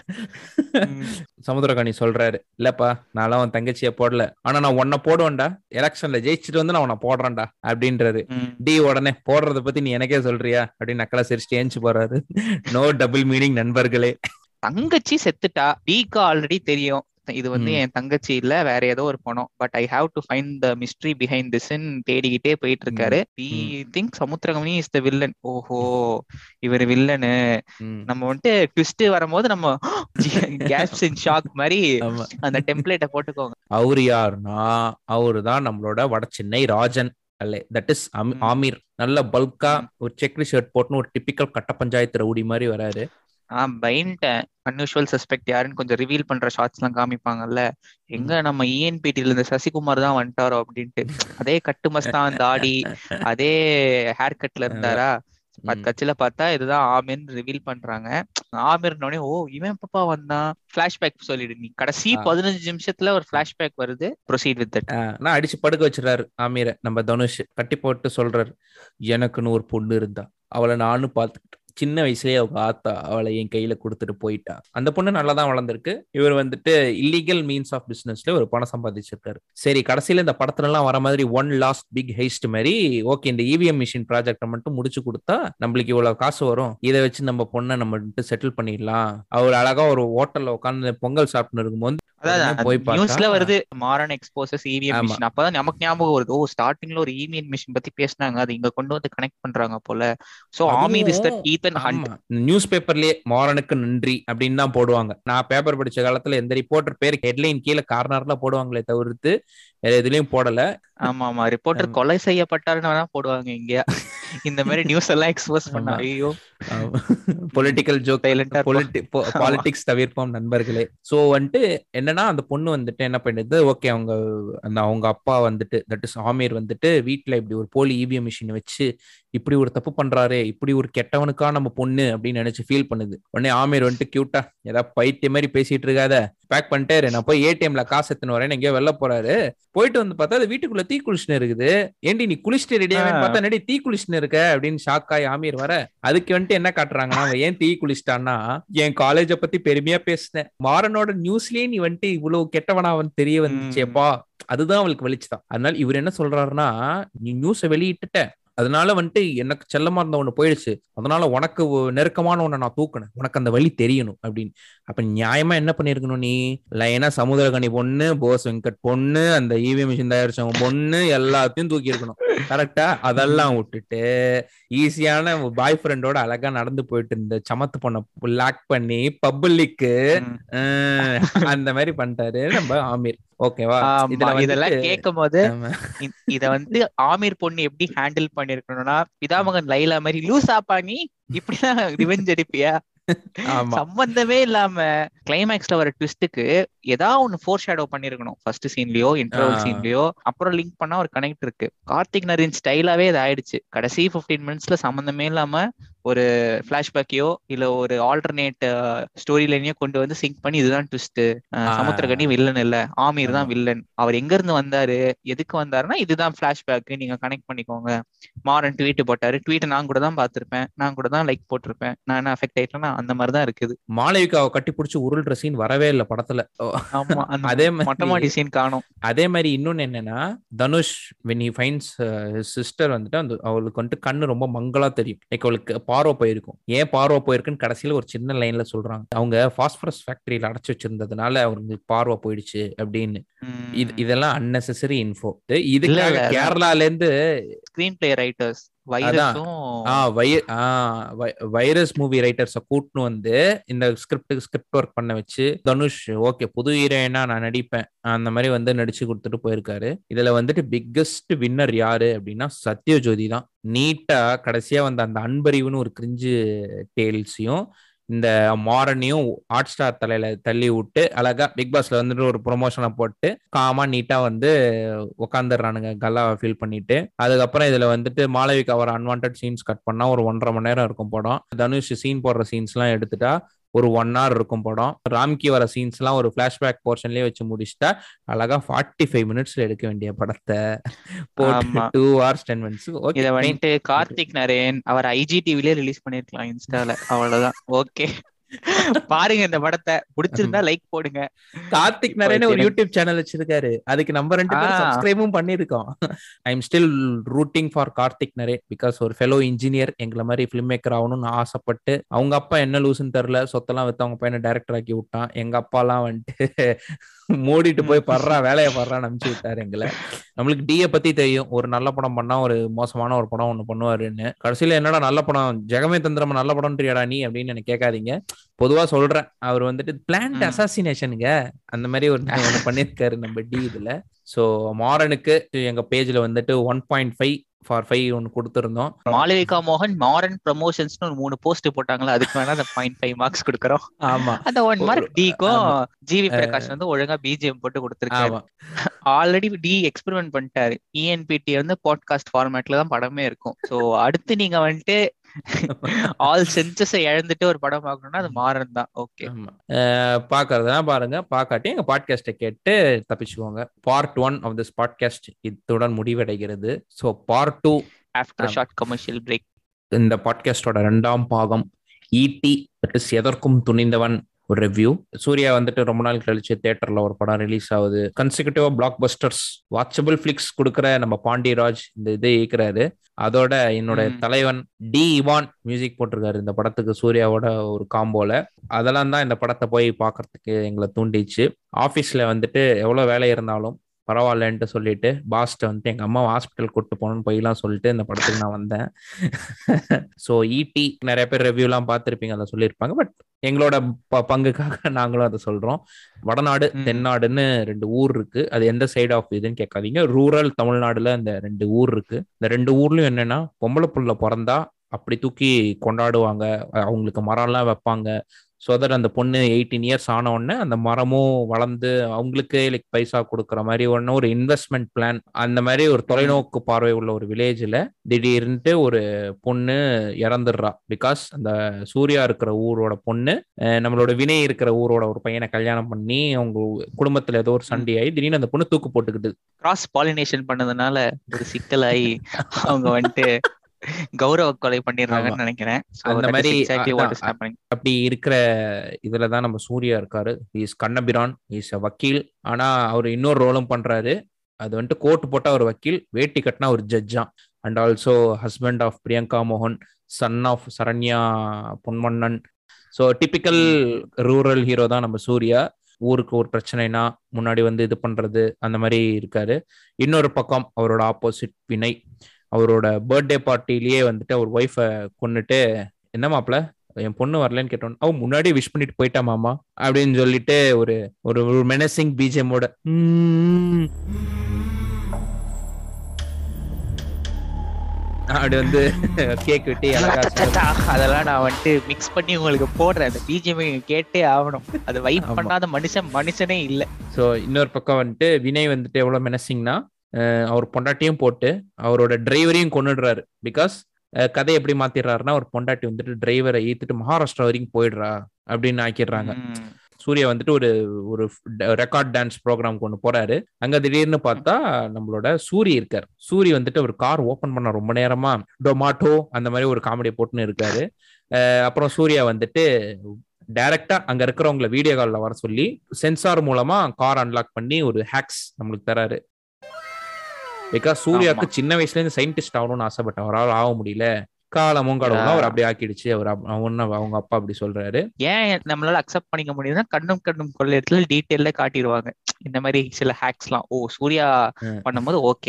சமுத்திரகனி சொல்றாரு, இல்லப்பா நான் உன் தங்கச்சிய போடல, ஆனா நான் உன்னை போடுவேன்டா, எலெக்ஷன்ல ஜெயிச்சுட்டு வந்து நான் உன்னை போடுறேன்டா அப்படின்றாரு. டி உடனே போடுறத பத்தி நீ எனக்கே சொல்றியா அப்படின்னு நக்கலா சிரிச்சுட்டு ஏஞ்சி போறாரு. நோ டபுள் மீனிங் நண்பர்களே. தங்கச்சி செத்துட்டா, டீக்கு ஆல்ரெடி தெரியும் இது வந்து என் தங்கச்சி இல்ல வேற ஏதோ ஒரு பணம், but I have to find the mystery behind this தேடிக்கிட்டே போயிட்டு இருக்காரு. We think Samuthirakani is the villain. ஓஹோ இவர் வில்லனு. நம்ம வந்துட்டு ட்விஸ்ட் வரும்போது நம்ம கேப்ஸ் இன் ஷாக் மாதிரி அந்த டெம்ப்ளேட்டை போட்டுக்கோங்க. அவரு யாருன்னா அவரு தான் நம்மளோட வட சென்னை ராஜன். That is Aamir. நல்ல பல்கா ஒரு செக்ரி ஷர்ட் போட்டுன்னு ஒரு டிபிக்கல் கட்ட பஞ்சாயத்து ரவுடி மாதிரி வராரு. ஆஹ் பயன்ட்டேன். அன்யூஷுவல் சஸ்பெக்ட் யாருன்னு கொஞ்சம் ரிவீல் பண்ற ஷார்ட்ஸ் எல்லாம் காமிப்பாங்கல்ல, எங்க நம்ம இஎன்பிடில இருந்த சசிகுமார் தான் வந்துட்டாரோ அப்படின்ட்டு. அதே கட்டு மஸ்தான் தாடி அதே ஹேர் கட்ல இருந்தாரா, கட்சியில பார்த்தா இதுதான் ஆமிர் ரிவீல் பண்றாங்க. ஆமிர்னோடனே ஓ இவன் பாப்பா வந்தான், பிளாஷ்பேக் சொல்லிடு நீ. கடைசி பதினஞ்சு நிமிஷத்துல ஒரு பிளாஷ்பேக் வருது. Proceed with that. நான் அடிச்சு படுக்க வச்சிடறாரு ஆமீரை நம்ம தனுஷ். கட்டி போட்டு சொல்றாரு, எனக்குன்னு ஒரு பொண்ணு இருந்தா, அவளை நானும் பார்த்துக்கிட்டேன். சின்ன வயசுலயே அவங்க ஆத்தா அவளை என் கையில கொடுத்துட்டு போயிட்டா. அந்த பொண்ணு நல்லா தான் வளர்ந்துருக்கு. இவர் வந்துட்டு இல்லீகல் மீன்ஸ் ஆஃப் பிசினஸ்ல ஒரு பணம் சம்பாதிச்சிருக்காரு. சரி கடைசியில இந்த படத்துல எல்லாம் வர மாதிரி ஒன் லாஸ்ட் பிக் ஹெய்ஸ்ட் மாதிரி ஓகே இந்த இவிஎம் மிஷின் ப்ராஜெக்டை மட்டும் முடிச்சு கொடுத்தா நம்மளுக்கு இவ்வளவு காசு வரும், இதை வச்சு நம்ம பொண்ணை நம்ம செட்டில் பண்ணிடலாம். அவர் அழகா ஒரு ஹோட்டல்ல உட்காந்து பொங்கல் சாப்பிட்டு இருக்கும்போது நியூஸ்ல வருது மாரன் எக்ஸ்போசஸ் இவிஎம் மிஷின். அப்பதான் நமக்கு ஞாபகம் வருது, ஓ ஸ்டார்டிங்ல ஒரு இவிஎம் மிஷின் பத்தி பேசினாங்க, அது இங்க கொண்டு வந்து கனெக்ட் பண்றாங்க போல. So Aamir is that Ethan Hunt. News பேப்பர்லயே மாரனுக்கு நன்றி அப்படின்னு தான் போடுவாங்க. நான் பேப்பர் படிச்ச காலத்துல எந்த ரிப்போர்ட்டர் பேர் ஹெட்லைன் கீழே கார்னர்ல போடுவாங்களே தவிர்த்து வேற எதுலயும் போடல. ஆமா ஆமா ரிப்போர்ட்டர் கொலை செய்யப்பட்டாருன்னு வேணா போடுவாங்க இங்க. இந்த மாதிரி நியூஸ் எல்லாம் எக்ஸ்போஸ் பண்ணா ஐயோ பொலிட்டிக்கல் ஜோக், பாலிடிக்ஸ் தவிர்ப்போம் நண்பர்களே. சோ வந்துட்டு என்னன்னா அந்த பொண்ணு வந்துட்டு என்ன பண்ணுது, ஓகே அவங்க அந்த அவங்க அப்பா வந்துட்டு தட் இஸ் ஆமீர் வந்துட்டு வீட்டுல இப்படி ஒரு போலி இவிஎம் மிஷின் வச்சு இப்படி ஒரு தப்பு பண்றாரு, இப்படி ஒரு கெட்டவனுக்கா நம்ம பொண்ணு அப்படின்னு நினைச்சு ஃபீல் பண்ணுது. உடனே ஆமீர் வந்துட்டு கியூட்டா ஏதாவது பைத்திய மாதிரி பேசிட்டு இருக்காத, பேக் பண்ணிட்டே நான் போய் ஏடிஎம்ல காசு எத்தனை வரேன்னு எங்கேயோ வெளில போறாரு. போயிட்டு வந்து பார்த்தா அது வீட்டுக்குள்ள தீ குளிச்சுன்னு இருக்குது. ஏண்டி நீ குளிச்சுட்டு ரெடியாவே பார்த்தா நடி தீ குளிச்சுன்னு இருக்க அப்படின்னு ஷாக் ஆகி ஆமீர் வர. அதுக்கு வந்துட்டு என்ன காட்டுறாங்கன்னா அவன் ஏன் தீ குளிச்சிட்டான்னா, என் காலேஜை பத்தி பெருமையா பேசினேன், மாறனோட நியூஸ்லயே நீ வந்துட்டு இவ்வளவு கெட்டவனா அவன் தெரிய வந்துச்சேப்பா, அதுதான் அவளுக்கு வெளிச்சுதான். அதனால இவர் என்ன சொல்றாருன்னா, நீ நியூஸை வெளியிட்டுட்ட, அதனால வந்துட்டு எனக்கு செல்லமா இருந்த ஒண்ணு போயிடுச்சு, அதனால உனக்கு நெருக்கமான ஒண்ணை நான் தூக்குனேன், உனக்கு அந்த வழி தெரியணும் அப்படின்னு. அப்ப நியாயமா என்ன பண்ணிருக்கணும், நீ லைனா சமுத்திரகனி பொண்ணு, போஸ் வெங்கட் பொண்ணு, அந்த இவிஎம் மிஷின் தயாரிச்சவங்க பொண்ணு எல்லாத்தையும் தூக்கி இருக்கணும். கரெக்டா? அதெல்லாம் விட்டுட்டு ஈஸியான பாய் ஃப்ரெண்டோட அழகா நடந்து போயிட்டு இருந்த சமத்து பொண்ணை லாக் பண்ணி பப்ளிக்கு அந்த மாதிரி பண்ணிட்டாரு நம்ம ஆமீர். ஓகேவா? இதெல்லாம் கேட்கும் போது இத வந்து ஆமீர் பொண்ணு எப்படி ஹேண்டில் பண்ணிருக்கணும்னா, பிதாமகன் லைலா மாதிரி லூசாப்பா நீ இப்படிதான் ரிவெஞ்ச் அடிப்பியா, சம்பந்தமே இல்லாம கிளைமேக்ஸ்ல வர ட்விஸ்டுக்கு ஏதாவது ஒண்ணு ஃபோர் ஷேடோ பண்ணிருக்கணும். ஃபர்ஸ்ட் சீன்லயோ இன்டர்வல் சீன்லயோ அப்புறம் லிங்க் பண்ணா ஒரு கனெக்ட் இருக்கு. கார்த்திக் நரேன் ஸ்டைலாவே இது ஆயிடுச்சு. கடைசி பிப்டீன் மினிட்ஸ்ல சம்பந்தமே இல்லாம ஒரு பிளாஷ்பேக்கையோ இல்ல ஒரு ஆல்டர்னேட் ஸ்டோரி லைனையோ கொண்டு வந்து சிங்க் பண்ணி இதுதான் ட்விஸ்ட், சமுத்திரகனி வில்லன் இல்ல ஆமீர் தான் வில்லன், அவர் எங்க இருந்து வந்தாரு எதுக்கு வந்தாருன்னா இதுதான் பிளாஷ்பேக், நீங்க கனெக்ட் பண்ணிக்கோங்க. மாறன் ட்வீட் போட்டாரு, ட்வீட் நான் கூட தான் பாத்திருப்பேன், நான் கூட தான் லைக் போட்டிருப்பேன், நான் என்ன அஃபெக்ட் ஆயிட்டேன்னா அந்த மாதிரிதான் இருக்குது. மாளவிகாவை கட்டி பிடிச்சி உருள்ற சீன் வரவே இல்லை படத்துல. அதே மொட்டமாடி சீன் காணும். அதே மாதிரி இன்னொன்னு என்னன்னா, Dhanush when he finds sister வந்துட்டு அந்த அவளுக்கு வந்துட்டு கண்ணு ரொம்ப மங்களா தெரியும், லைக் அவளுக்கு பார்வை போயிருக்கும். ஏன் பார்வை போயிருக்குன்னு கடைசியில ஒரு சின்ன லைன்ல சொல்றாங்க, அவங்க பாஸ்பரஸ் ஃபேக்டரியில அடைச்சு வச்சிருந்ததுனால அவங்களுக்கு பார்வை போயிடுச்சு அப்படின்னு. இதெல்லாம் அன்னெசரி இன்ஃபோ. இதுக்காக கேரளால இருந்து ஸ்கிரீன் பிளே ரைட்டர்ஸ் அதான் வைரஸும் ஆ வை ஆ வைரஸ் மூவி ரைட்டர்ஸை கூட்டின்னு வந்து இந்த ஸ்கிரிப்டுக்கு ஸ்கிரிப்ட் ஒர்க் பண்ண வச்சு தனுஷ் ஓகே புது ஹீரோயினா நான் நடிப்பேன் அந்த மாதிரி வந்து நடிச்சு கொடுத்துட்டு போயிருக்காரு. இதுல வந்துட்டு பிக்கஸ்ட் வின்னர் யாரு அப்படின்னா சத்யஜோதி தான். நீட்டா கடைசியா வந்து அந்த அன்பறிவுன்னு ஒரு கிரிஞ்சு டேல்ஸையும் இந்த மாரனையும் ஹாட் ஸ்டார் தலையில தள்ளி விட்டு அழகா பிக் பாஸ்ல வந்துட்டு ஒரு ப்ரொமோஷனை போட்டு காமா நீட்டா வந்து உட்காந்துடுறானுங்க கல்லாவை ஃபீல் பண்ணிட்டு. அதுக்கப்புறம் இதுல வந்துட்டு மாளவிகா ஒரு அன்வான்ட் சீன்ஸ் கட் பண்ணா ஒரு ஒன்றரை மணி நேரம் இருக்கும் படம். தனுஷ் சீன் போடுற சீன்ஸ் எல்லாம் எடுத்துட்டா ஒரு ஒன் ஹவர் இருக்கும் படம். ராம்கி வர சீன்ஸ் எல்லாம் ஒரு பிளாஷ்பேக் போர்ஷன்லயே வச்சு முடிச்சுட்டா அழகா ஃபார்ட்டி ஃபைவ் மினிட்ஸ்ல எடுக்க வேண்டிய படத்தை போட்டு டூ ஹவர்ஸ் டென் மினிட்ஸ். இதை வந்துட்டு கார்த்திக் நரேன் அவர் ஐஜிடிவிலே ரிலீஸ் பண்ணிருக்கலாம் இன்ஸ்டால, அவ்வளவுதான். ஓகே பாருங்க இந்த படத்தை, பிடிச்சிருந்தா லைக் போடுங்க. கார்த்திக் நரேன் ஒரு யூடியூப் சேனல் வச்சிருக்காரு, அதுக்கு நம்ம ரெண்டு பேரும் சப்ஸ்கிரைபும் பண்ணிருக்கோம். I am still rooting for Karthik Naren because ஒரு ஃபெலோ இன்ஜினியர் எங்களை மாதிரி ஃபிலிம் மேக்கர் ஆகணும்னு ஆசைப்பட்டு அவங்க அப்பா என்ன லூசுன்னு தெரியல சொத்தெல்லாம் வித்து அவங்க பையனை டைரக்டர் ஆக்கி விட்டான். எங்க அப்பா எல்லாம் வந்துட்டு மூடிட்டு போய் படுறா வேலையை படுறான்னு அனுப்பிச்சு விட்டாரு எங்களை. நம்மளுக்கு டிஏ பத்தி தெரியும், ஒரு நல்ல படம் பண்ணா ஒரு மோசமான ஒரு படம் ஒண்ணு பண்ணுவாருன்னு. கடைசியில என்னடா நல்ல படம் ஜெகமே தந்திரமா நல்ல படம் தெரியாடா நீ அப்படின்னு எனக்கு கேட்காதீங்க, பொதுவா சொல்றேன். அவர் வந்துட்டு பிளான்ட் அசாசினேஷனுங்க அந்த மாதிரி ஒரு ஒண்ணு பண்ணிருக்காரு நம்ம டி இதுல. சோ மாறனுக்கு எங்க பேஜ்ல வந்துட்டு one point five for five ஒன்னு கொடுத்திருந்தோம். மாளவிகா மோகன் மாரன் ப்ரமோஷன்ஸ் ஒரு மூணு போஸ்ட் போட்டாங்களா, அதுக்கு வேணா அந்த பாயிண்ட் ஃபைவ் மார்க்ஸ் கொடுக்குறோம். ஆமா அந்த ஒன் மார்க் டிக்கும் ஜிவி பிரகாஷ் வந்து ஒழுங்கா பிஜிஎம் போட்டு கொடுத்துருக்காரு. ஆல்ரெடி டி எக்ஸ்பெரிமெண்ட் பண்ணிட்டாரு. இஎன்பிடி வந்து பாட்காஸ்ட் ஃபார்மேட்ல தான் படமே இருக்கும். சோ அடுத்து நீங்க வந்துட்டு ஆல் சென்சஸ் இழந்துட்டு ஒரு படம் பார்க்கணும்னா அது மாறன் தான். ஓகே பாக்குறதுனா பாருங்க, பாக்காட்டி எங்க பாட்காஸ்டை கேட்டு தப்பிச்சுக்கோங்க. Part one of this podcast இத்துடன் முடிவடைகிறது. So part two after short commercial break. இந்த பாட்காஸ்டோட ரெண்டாம் பாகம் ஈடி எதற்கும் துணிந்தவன் ஒரு ரிவ்யூ. சூர்யா வந்துட்டு ரொம்ப நாள் கழிச்சு தியேட்டர்ல ஒரு படம் ரிலீஸ் ஆகுது. கன்சிகூட்டிவா பிளாக் பஸ்டர்ஸ் வாட்சபிள் பிளிக்ஸ் கொடுக்குற நம்ம பாண்டியராஜ் இந்த இதை இயக்குறாரு. அதோட என்னோட தலைவன் டி இவான் மியூசிக் போட்டிருக்காரு இந்த படத்துக்கு சூர்யாவோட ஒரு காம்போல. அதெல்லாம் தான் இந்த படத்தை போய் பார்க்கறதுக்கு எங்களை தூண்டிச்சு. ஆஃபீஸ்ல வந்துட்டு எவ்வளோ வேலை இருந்தாலும் பரவாயில்லன்ட்டு சொல்லிட்டு பாஸ்ட்டை வந்துட்டு எங்க அம்மா ஹாஸ்பிட்டல் கூப்பிட்டு போகணும்னு போய்லாம் சொல்லிட்டு இந்த படத்துக்கு நான் வந்தேன். ஸோ ஈடி நிறைய பேர் ரிவ்யூலாம் பார்த்துருப்பீங்க, அதை சொல்லியிருப்பாங்க. பட் எங்களோட பங்குக்காக நாங்களும் அதை சொல்றோம். வடநாடு தென்னாடுன்னு ரெண்டு ஊர் இருக்கு. அது எந்த சைடு ஆஃப் இதுன்னு கேட்காதீங்க. ரூரல் தமிழ்நாடுல அந்த ரெண்டு ஊர் இருக்கு. இந்த ரெண்டு ஊர்லயும் என்னன்னா பொம்பளை புள்ள பிறந்தா அப்படி தூக்கி கொண்டாடுவாங்க, அவங்களுக்கு மரம்லாம் வைப்பாங்க. ஸோ தட் அந்த பொண்ணு எயிட்டீன் இயர்ஸ் ஆன உடனே அந்த மரமும் வளர்ந்து அவங்களுக்கு லைக் பைசா கொடுக்குற மாதிரி ஒன்று ஒரு இன்வெஸ்ட்மெண்ட் பிளான், அந்த மாதிரி ஒரு தொலைநோக்கு பார்வை உள்ள ஒரு வில்லேஜில் திடீர்னுட்டு ஒரு பொண்ணு இறந்துடுறா. பிகாஸ் அந்த சூர்யா இருக்கிற ஊரோட பொண்ணு நம்மளோட வினை இருக்கிற ஊரோட ஒரு பையனை கல்யாணம் பண்ணி அவங்க குடும்பத்துல ஏதோ ஒரு சண்டையாகி திடீர்னு அந்த பொண்ணு தூக்கு போட்டுக்கிட்டு கிராஸ் பாலினேஷன் பண்ணதுனால ஒரு சிக்கலாகி அவங்க வந்துட்டு கௌரவ கொலை பண்ணிடுறாங்கன்னு நினைக்கிறேன். அந்த மாதிரி அப்படி இருக்கிற இதுலதான் நம்ம சூர்யா இருக்காரு. இஸ் கண்ணபிரான், இஸ் வக்கீல். ஆனா அவர் இன்னொரு ரோலும் பண்றாரு. அது வந்துட்டு கோட் போட்டா ஒரு வக்கீல், வேட்டி கட்டினா ஒரு ஜட்ஜா. And also husband of Priyanka மோகன், son of Saranya Ponmannan. So typical rural hero தான் நம்ம சூர்யா. ஊருக்கு ஒரு பிரச்சனைனா முன்னாடி வந்து இது பண்றது அந்த மாதிரி இருக்காரு. இன்னொரு பக்கம் அவரோட ஆப்போசிட் வினை. அவரோட பர்த்டே பார்ட்டிலேயே வந்துட்டு அவர் ஒய்ஃபை கொண்டுட்டு என்ன மாப்பிள்ள என் பொண்ணு வரலன்னு கேட்டோம், அவன் முன்னாடி விஷ் பண்ணிட்டு போயிட்டா மாமா அப்படின்னு சொல்லிட்டு ஒரு ஒரு மெனசிங் பிஜிஎம்மோட அப்படி வந்து கேக் வெட்டி அதெல்லாம் நான் வந்துட்டு மிக்ஸ் பண்ணி உங்களுக்கு போடுறேன். அந்த பிஜிஎம் கேட்டே ஆகணும். அது வைப் பண்ணாத மனுஷன் மனுஷனே இல்லை. ஸோ இன்னொரு பக்கம் வந்துட்டு வினய் வந்துட்டு எவ்வளவு மெனசிங்னா அவர் பொண்டாட்டியும் போட்டு அவரோட டிரைவரையும் கொண்டுடுறாரு. பிகாஸ் கதை எப்படி மாத்திடுறாருன்னா ஒரு பொண்டாட்டி வந்துட்டு டிரைவரை ஈத்துட்டு மகாராஷ்டிரா வரைக்கும் போயிடுறா அப்படின்னு ஆக்கிடுறாங்க. சூர்யா வந்துட்டு ஒரு ஒரு ரெக்கார்ட் டான்ஸ் ப்ரோக்ராம் கொண்டு போறாரு. அங்க திடீர்னு பார்த்தா நம்மளோட சூரி இருக்காரு. சூரி வந்துட்டு ஒரு கார் ஓபன் பண்ண ரொம்ப நேரமா டொமாட்டோ அந்த மாதிரி ஒரு காமெடியை போட்டுன்னு இருக்காரு. அப்புறம் சூர்யா வந்துட்டு டைரக்டா அங்க இருக்கிறவங்களை வீடியோ கால்ல வர சொல்லி சென்சார் மூலமா கார் அன்லாக் பண்ணி ஒரு ஹேக்ஸ் நம்மளுக்கு தராரு. பிகாஸ் சூர்யாவுக்கு சின்ன வயசுல இருந்து சயின்டிஸ்ட் ஆகணும்னு ஆசைப்பட்ட அவரால் ஆக முடியல. காலமும் கடவுளும் அவர் அப்படி ஆக்கிடுச்சு. அவர் அவங்க அப்பா அப்படி சொல்றாரு. ஏன் நம்மளால அக்செப்ட் பண்ணிக்க முடியுதுன்னா கண்ணும் கண்ணும் கொள்ளையத்துல டீட்டெயில்ல காட்டிடுவாங்க இந்த மாதிரி சில ஹேக்ஸ் எல்லாம். ஓ சூர்யா பண்ணும்போது ஓகே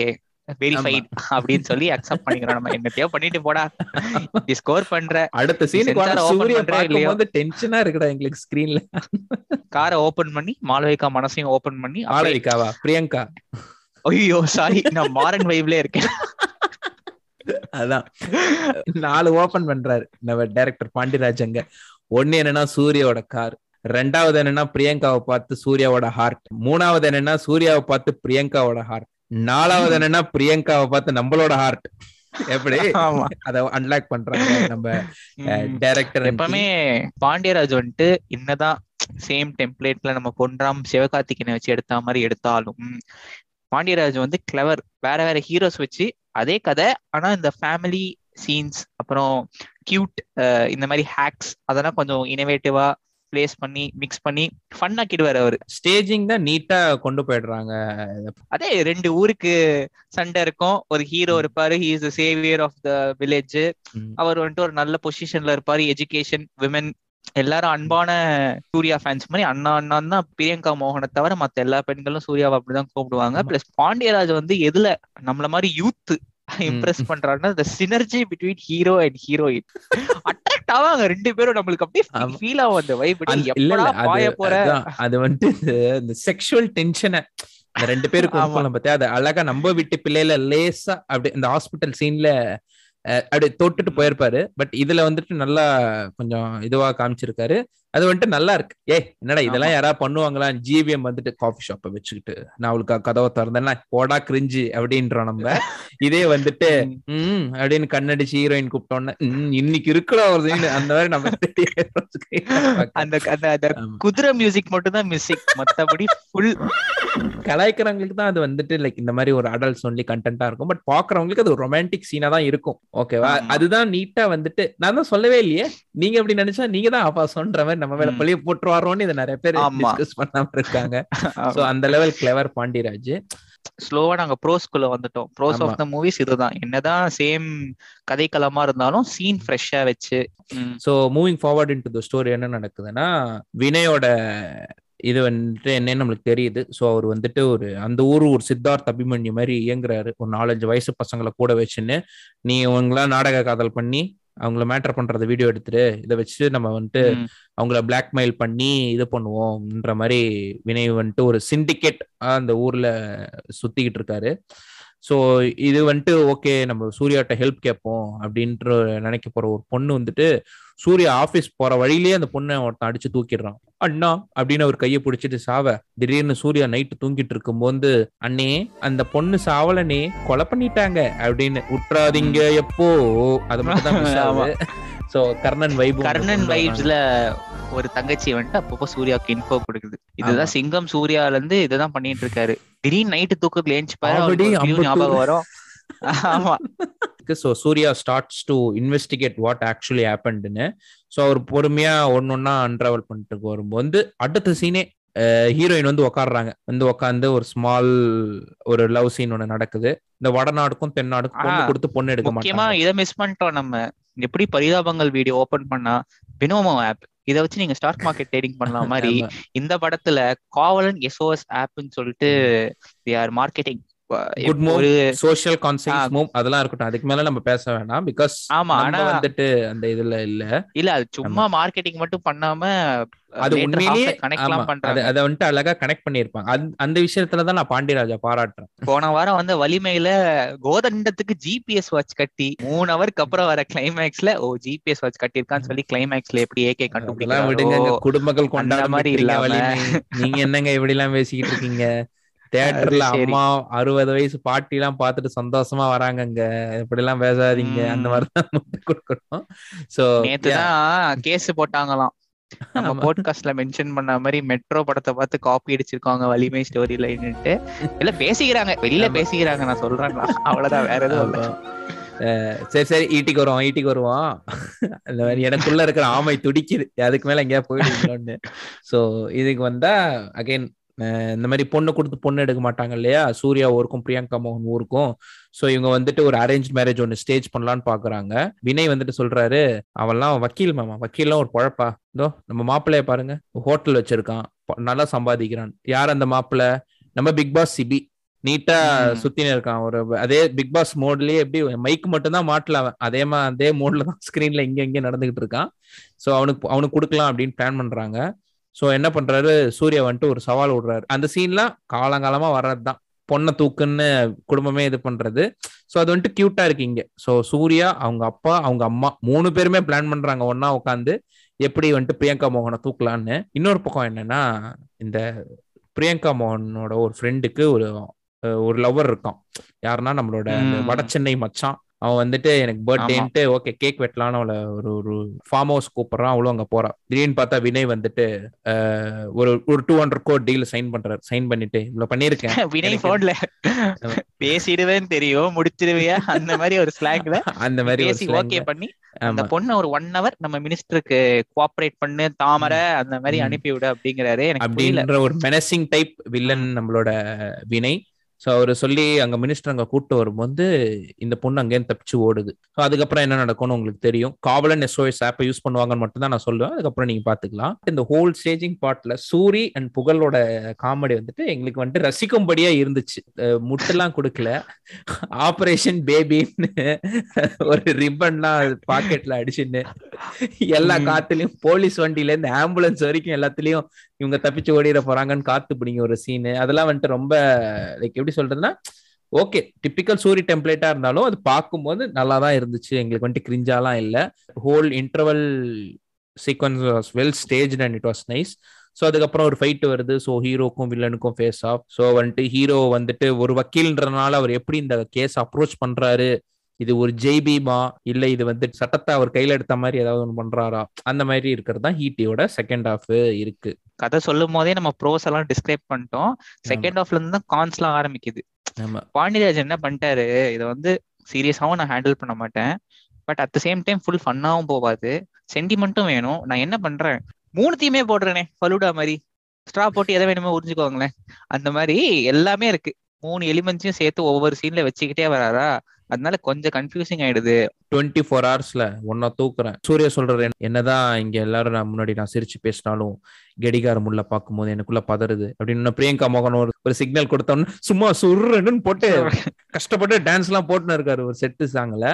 வெரிஃபைட் அப்படின்னு சொல்லி அக்செப்ட் பண்ணிக்கிறோம். நம்ம என்னத்தையோ பண்ணிட்டு போடா, இப்படி ஸ்கோர் பண்ற. அடுத்த சீனுக்கு சூரிய பார்க்கும்போது டென்ஷனா இருக்குடா எங்களுக்கு ஸ்கிரீன்ல. காரை ஓபன் பண்ணி மாளவிகா மனசையும் ஓபன் பண்ணி. மாளவிகாவா? பிரியங்கா. ஐயோ சாரி, நான் மாரன் வைப்ல இருக்கேன். அதான் நாலு ஓபன் பண்றாரு நம்ம டைரக்டர் பாண்டியராஜ். அங்க ஒண்ணு என்னன்னா சூர்யாவோட கார், ரெண்டாவது என்னன்னா பிரியங்காவை பார்த்து சூர்யாவோட ஹார்ட், மூணாவது என்னன்னா சூர்யாவை பார்த்து பிரியங்காவோட ஹார்ட், நாலாவது என்னன்னா பிரியங்காவை பார்த்து நம்மளோட ஹார்ட். எப்படி அத அன்லாக் பண்றாங்க நம்ம டைரக்டர். எப்பவுமே பாண்டியராஜ் வந்துட்டு என்னதான் சேம் டெம்ப்ளேட்ல நம்ம பொன்ராம் சிவகார்த்திகேயனை வச்சு எடுத்த மாதிரி எடுத்தாலும் பாண்டியராஜ் வந்து கிளவர். வேற வேற ஹீரோஸ் வச்சு அதே கதை, ஆனா இந்த ஃபேமிலி சீன்ஸ் அப்புறம் கியூட் இந்த மாதிரி ஹேக்ஸ் அதெல்லாம் கொஞ்சம் இனோவேட்டிவா பிளேஸ் பண்ணி மிக்ஸ் பண்ணி ஃபன் ஆக்கிடுவாரு அவரு. ஸ்டேஜிங் தான் நீட்டா கொண்டு போயிடுறாங்க. அதே ரெண்டு ஊருக்கு சண்டை இருக்கும், ஒரு ஹீரோ இருப்பாரு, he is the saviour of the village. அவர் வந்துட்டு ஒரு நல்ல பொசிஷன்ல இருப்பாரு, எஜுகேஷன், விமன், எல்லாரும் அன்பான சூர்யா ஃபேன்ஸ் மாதிரி அண்ணா அண்ணான் தான் பிரியங்கா மோகனை தவிர மத்த எல்லா பெண்களும் சூர்யாவை அப்படிதான் கூப்பிடுவாங்க. பிளஸ் பாண்டியராஜ் வந்து எதுல நம்மள மாதிரி யூத் இம்ப்ரெஸ் பண்றாங்கன்னா the synergy between hero and heroine attract ஆவாங்க ரெண்டு பேரும். நம்மளுக்கு அப்படியே ஃபீல் ஆகும் அந்த வைப். எப்படா பாய போற. அது வந்து இந்த செக்சுவல் டென்ஷனை இந்த ரெண்டு பேருக்கு பார்த்தா அது அழகா நம்ம வீட்டு பிள்ளையில லேசா அப்படி இந்த ஹாஸ்பிட்டல் சீன்ல அப்படி தொட்டுட்டு போயிருப்பாரு. பட் இதுல வந்துட்டு நல்லா கொஞ்சம் இதுவா காமிச்சிருக்காரு. அது வந்துட்டு நல்லா இருக்கு. ஏ என்னடா இதெல்லாம் யாராவது பண்ணுவாங்களா? ஜிவிஎம் வந்துட்டு காஃபி ஷாப்பை வச்சுக்கிட்டு நான் அவளுக்கு கதவை திறந்தேன்னா போடா கிரிஞ்சு அப்படின்றோம் நம்ம. இதே வந்துட்டு உம் அப்படின்னு கண்ணடிச்சு ஹீரோயின் கூப்பிட்டோம்னா இன்னைக்கு இருக்கிற ஒரு அந்த மாதிரி நம்ம அந்த குதிரை மியூசிக் மட்டும் தான் மியூசிக், மத்தபடி ஃபுல் கலாய்க்கிறவங்களுக்கு தான் அது வந்துட்டு லைக் இந்த மாதிரி ஒரு அடல்ட்ஸ் ஒன்லி கண்டென்ட்டா இருக்கும். பட் பாக்குறவங்களுக்கு அது ஒரு ரொமான்டிக் சீனா தான் இருக்கும். ஓகேவா? அதுதான் நீட்டா வந்துட்டு நான் தான் சொல்லவே இல்லையே, நீங்க எப்படி நினைச்சா நீங்க தான் ஆபாசம்ன்ற மாதிரி நம்ம மேல பழிய போட்டுருவாரோன்னு இதை நிறைய பேர் டிஸ்கஸ் பண்ணாம இருக்காங்க. சோ அந்த லெவல் கிளவர் பாண்டியராஜ். ஸ்லோவா நாங்க ப்ரோஸ்குள்ள வந்துட்டோம். ப்ரோஸ் ஆஃப் த மூவிஸ் இதுதான். என்னதான் சேம் கதைக்களமா இருந்தாலும் சீன் ஃப்ரெஷ்ஷா வச்சு. So moving forward into the story என்ன நடக்குதுன்னா, வினயோட இது வந்துட்டு என்னன்னு நம்மளுக்கு தெரியுது. ஸோ அவர் வந்துட்டு ஒரு அந்த ஊர் ஒரு சித்தார்த் அபிமன்யு மாதிரி இயங்குறாரு. ஒரு நாலஞ்சு வயசு பசங்களை கூட வச்சுன்னு நீ அவங்களா நாடக காதல் பண்ணி அவங்கள மேட்டர் பண்றத வீடியோ எடுத்துட்டு இதை வச்சு நம்ம வந்துட்டு அவங்கள பிளாக்மெயில் பண்ணி இது பண்ணுவோம்ன்ற மாதிரி வினய் வந்துட்டு ஒரு சிண்டிகேட் அந்த ஊர்ல சுத்திக்கிட்டு இருக்காரு. ஸோ இது வந்துட்டு ஓகே நம்ம சூர்யாட்ட ஹெல்ப் கேட்போம் அப்படின்ற நினைக்க போற ஒரு பொண்ணு வந்துட்டு சூர்யா ஆபீஸ் போற வழியிலேயே அந்த பொண்ணை ஒருத்தன் அடிச்சு தூக்கிடுறான். அண்ணா அப்படின்னு அவர் கையை பிடிச்சிட்டு சாவ திடீர்னு சூர்யா நைட்டு தூங்கிட்டு இருக்கும்போது அண்ணே அந்த பொண்ணு சாவலனே கொலை பண்ணிட்டாங்க அப்படின்னு உற்றாதீங்க எப்போ அது மட்டும் தான். சோ கர்ணன் வைப் கர்ணன் வைப்ஸ்ல ஒரு தங்கச்சி வந்துட்டு அப்பப்போ சூர்யாவுக்கு இன்ஃபோ கொடுக்குது. இதுதான் சிங்கம் சூர்யால இருந்து இதுதான் பண்ணிட்டு இருக்காரு. திடீர்னு நைட்டு தூக்கத்துல ஏஞ்சி பாரு ஞாபகம் வரும். ஆமா. So Surya starts to investigate what actually happened ன்னு. ஸோ அவர் பொறுமையா ஒன்னொன்னா அன்ட்ராவல் பண்ணிட்டு வரும்போது அடுத்த சீனே ஹீரோயின் வந்து உக்காடுறாங்க. வந்து உக்காந்து ஒரு ஸ்மால் ஒரு லவ் சீன் ஒண்ணு நடக்குது. இந்த வடநாடுக்கும் தென்னாடுக்கும் பொண்ணு கொடுத்து பொண்ணு எடுக்க மாட்டாங்க. முக்கியமா இதை மிஸ் பண்ணிட்டோம் நம்ம. எப்படி பரிதாபங்கள் வீடியோ ஓபன் பண்ணா பினோமோ ஆப் இதை வச்சு நீங்க ஸ்டாக் மார்க்கெட் ட்ரேடிங் பண்ணலாம் மாதிரி இந்த படத்துல காவலன் எஸ்ஓஎஸ் ஆப்னு சொல்லிட்டு they are marketing good move, social conscious move அதெல்லாம் இருக்கட்டும். அதுக்கு மேல நம்ம பேச வேண்டாம். பிகாஸ் ஆமா ஆனா வந்துட்டு அந்த இதுல இல்ல இல்ல அது சும்மா மார்க்கெட்டிங் மட்டும் பண்ணாம அது உண்மையிலேயே கனெக்ட்லாம் பண்றாங்க. அத வந்துட்டு அழகா கனெக்ட் பண்ணிருப்பாங்க. அந்த விஷயத்துல தான் நான் பாண்டியராஜா பாராட்டுறேன். போன வாரம் வந்து வலிமையில கோதண்டத்துக்கு ஜிபிஎஸ் வாட்ச் கட்டி மூணு ஹவருக்கு அப்புறம் வர கிளைமேக்ஸ்ல ஓ ஜிபிஎஸ் வாட்ச் கட்டிருக்கான்னு சொல்லி கிளைமேக்ஸ்ல எப்படி ஏகே கண்டுபிடிக்கலாம் விடுங்க. குடும்பங்கள் கொண்டாட மாதிரி இல்ல வலிமை. நீங்க என்னங்க இப்படி எல்லாம் பேசிக்கிட்டு இருக்கீங்க? தியேட்டர்ல அம்மா அறுபது வயசு பாட்டி எல்லாம் பாத்துட்டு சந்தோஷமா வராங்க. இப்படி எல்லாம் பேசாதீங்க. அந்த மாதிரிதான் கொடுக்கணும். சோ நேத்துதான் கேஸ் போட்டாங்களாம். நம்ம போட்காஸ்ட்ல மென்ஷன் பண்ண மாதிரி மெட்ரோ படத்தை பார்த்து காப்பி அடிச்சிருக்காங்க வலிமை ஸ்டோரி லைன்னுட்டு எல்லாம் பேசிக்கிறாங்க. வெளியில பேசிக்கிறாங்க. நான் சொல்றேன் அவ்வளவுதான், வேற எதுவும் இல்ல. சரி சரி ஈட்டிக்கு வருவோம் ஈட்டிக்கு வருவோம் அந்த மாதிரி எனக்குள்ள இருக்கிற ஆமை துடிக்குது. அதுக்கு மேல எங்கேயா போயிடுவோம்னு. சோ இதுக்கு வந்தா அகைன் இந்த மாதிரி பொண்ணு கொடுத்து பொண்ணு எடுக்க மாட்டாங்க இல்லையா, சூர்யா ஊருக்கும் பிரியங்கா மோகன் ஊருக்கும். ஸோ இவங்க வந்துட்டு ஒரு அரேஞ்ச் மேரேஜ் ஒன்று ஸ்டேஜ் பண்ணலான்னு பாக்குறாங்க. வினய் வந்துட்டு சொல்றாரு அவெல்லாம் வக்கீல் மாமா, வக்கீல்லாம் ஒரு பொழப்பா, இதோ நம்ம மாப்பிள்ளைய பாருங்க ஹோட்டல் வச்சிருக்கான், நல்லா சம்பாதிக்கிறான். யார் அந்த மாப்பிள்ளை? நம்ம பிக் பாஸ் சிபி. நீட்டா ம். சுத்தினே இருக்கான். ஒரு அதே பிக் பாஸ் மோட்லயே எப்படி மைக் மட்டும் தான் மாட்டல அவன், அதே மாதிரி அதே மோட்ல தான் ஸ்கிரீன்ல இங்க இங்க நடந்துகிட்டு இருக்கான். சோ அவனுக்கு அவனுக்கு கொடுக்கலாம் அப்படின்னு பிளான் பண்றாங்க. சோ என்ன பண்றாரு, சூர்யா வந்துட்டு ஒரு சவால் விடுறாரு. அந்த சீன்லாம் காலங்காலமா வர்றதுதான், பொண்ணை தூக்குன்னு குடும்பமே இது பண்றது. சோ அது வந்துட்டு கியூட்டா இருக்கு இங்க. சோ சூர்யா, அவங்க அப்பா, அவங்க அம்மா மூணு பேருமே பிளான் பண்றாங்க ஒன்னா உட்காந்து எப்படி வந்துட்டு பிரியங்கா மோகனை தூக்கலான்னு. இன்னொரு பக்கம் என்னன்னா, இந்த பிரியங்கா மோகனோட ஒரு ஃப்ரெண்டுக்கு ஒரு ஒரு லவர் இருக்கான். யாருன்னா நம்மளோட அந்த ம். வட சென்னை மச்சான். அவன் வந்துட்டு எனக்கு ஆமா. பர்த்டேன்ட்டு ஓகே கேக் வெட்டலான்னு அவளை ஒரு ஒரு ஃபார்ம் ஹவுஸ் கூப்பிடுறான். அவளும் அங்க போறா. திடீர்னு பார்த்தா வினய் வந்துட்டு அஹ், ஒரு ஒரு two hundred crore deal sign பண்றாரு. சைன் பண்ணிட்டு இவ்வளவு பண்ணிருக்கேன், வினய் எனக்கு போன்ல பேசிடுவேன்னு தெரியும், முடிச்சிடுவியா அந்த மாதிரி ஒரு ஸ்லாங்ல அந்த மாதிரி ஒரு பேசி ஓகே ஸ்லாங்ல. பண்ணி அந்த ஆமா. பொண்ணை ஒரு ஒன் ஹவர் நம்ம மினிஸ்டருக்கு கோஆபரேட் பண்ணு தாமரை அந்த மாதிரி ம். அனுப்பி விடு அப்படிங்கிறாரு. எனக்கு புரியல. அப்படின்ற ஒரு மெனசிங் டைப் வில்லன் ம். நம்மளோட வினய். ஸோ அவர் சொல்லி அங்க மினிஸ்டர் அங்க கூப்பிட்டு வரும்போது இந்த பொண்ணு அங்கேருந்து தப்பிச்சு ஓடுது. ஸோ அதுக்கப்புறம் என்ன நடக்கும்னு உங்களுக்கு தெரியும். காவலன் எஸ்ஓஎஸ் ஆப்பை யூஸ் பண்ணுவாங்கன்னு மட்டும் தான் நான் சொல்லுவேன். அதுக்கப்புறம் நீங்க பாத்துக்கலாம். இந்த ஹோல் ஸ்டேஜிங் பார்ட்ல சூரி அண்ட் புகழோட காமெடி வந்துட்டு எங்களுக்கு வந்துட்டு ரசிக்கும்படியா இருந்துச்சு. அஹ் முட்டெல்லாம் கொடுக்கல, ஆபரேஷன் பேபின்னு ஒரு ரிப்பன்லாம் பாக்கெட்ல அடிச்சுன்னு எல்லா ம். காத்துலயும் போலீஸ் வண்டியில இருந்து ஆம்புலன்ஸ் வரைக்கும் எல்லாத்துலயும் இவங்க தப்பிச்சு ஓடிட போறாங்கன்னு காத்து பிடிங்க ஒரு சீனு. அதெல்லாம் வந்துட்டு ரொம்ப லைக் எப்படி சொல்றதுன்னா, ஓகே டிப்பிக்கல் சூரி டெம்ப்ளேட்டா இருந்தாலும் அது பார்க்கும்போது நல்லா தான் இருந்துச்சு. எங்களுக்கு வந்துட்டு கிரிஞ்சாலாம் இல்லை. Whole interval sequence was well stage and it was nice. So அதுக்கப்புறம் ஒரு ஃபைட் வருது. ஸோ ஹீரோக்கும் வில்லனுக்கும் ஃபேஸ் ஆஃப். ஸோ வந்துட்டு ஹீரோ வந்துட்டு ஒரு வக்கீல்ன்றனால அவர் எப்படி இந்த கேஸ் அப்ரோச் பண்றாரு, இது ஒரு ஜெய்பீமா இல்ல இது வந்து சட்டத்தை அவர் கையில எடுத்த மாதிரி ஏதாவது ஒன்று பண்றாரா, அந்த மாதிரி இருக்கிறது தான் ஹீட்டியோட செகண்ட் ஹாஃப் இருக்கு. கதை சொல்லும் போதே நம்ம ப்ரோஸ் எல்லாம் டிஸ்கிரைப் பண்ணிட்டோம். செகண்ட் ஹாஃப்ல இருந்து தான் கான்ஸ் எல்லாம் ஆரம்பிக்குது. பாண்டியராஜ் என்ன பண்ணிட்டாரு, இதை வந்து சீரியஸாவும் நான் ஹேண்டில் பண்ண மாட்டேன், but at the same time full ஃபன்னாவும் போகாது, சென்டிமெண்ட்டும் வேணும். நான் என்ன பண்றேன், மூணுத்தையுமே போடுறேனே ஃபலூடா மாதிரி, ஸ்ட்ரா போட்டு எதை வேணுமோ உறிஞ்சுக்கோங்களேன், அந்த மாதிரி எல்லாமே இருக்கு. மூணு எலிமெண்ட்ஸையும் சேர்த்து ஒவ்வொரு சீன்ல வச்சுக்கிட்டே வராரா, அதனால கொஞ்சம் கன்ஃபியூசிங் ஆயிடுது. டுவெண்ட்டி ஃபோர் ஹவர்ஸ்ல ஒன்னா தூக்குறேன். சூர்யா சொல்றாரு, என்னதான் இங்க எல்லாரும் நான் முன்னாடி நான் சிரிச்சு பேசினாலும் கெடிகாரம் உள்ள பார்க்கும்போது எனக்குள்ள பதறுது அப்படின்னு பிரியங்கா மோகன் ஒரு ஒரு சிக்னல் கொடுத்தோன்னு சும்மா சுருன்னு போட்டு கஷ்டப்பட்டு டான்ஸ் எல்லாம் போட்டுன்னு இருக்காரு ஒரு செட்டு சாங்ல.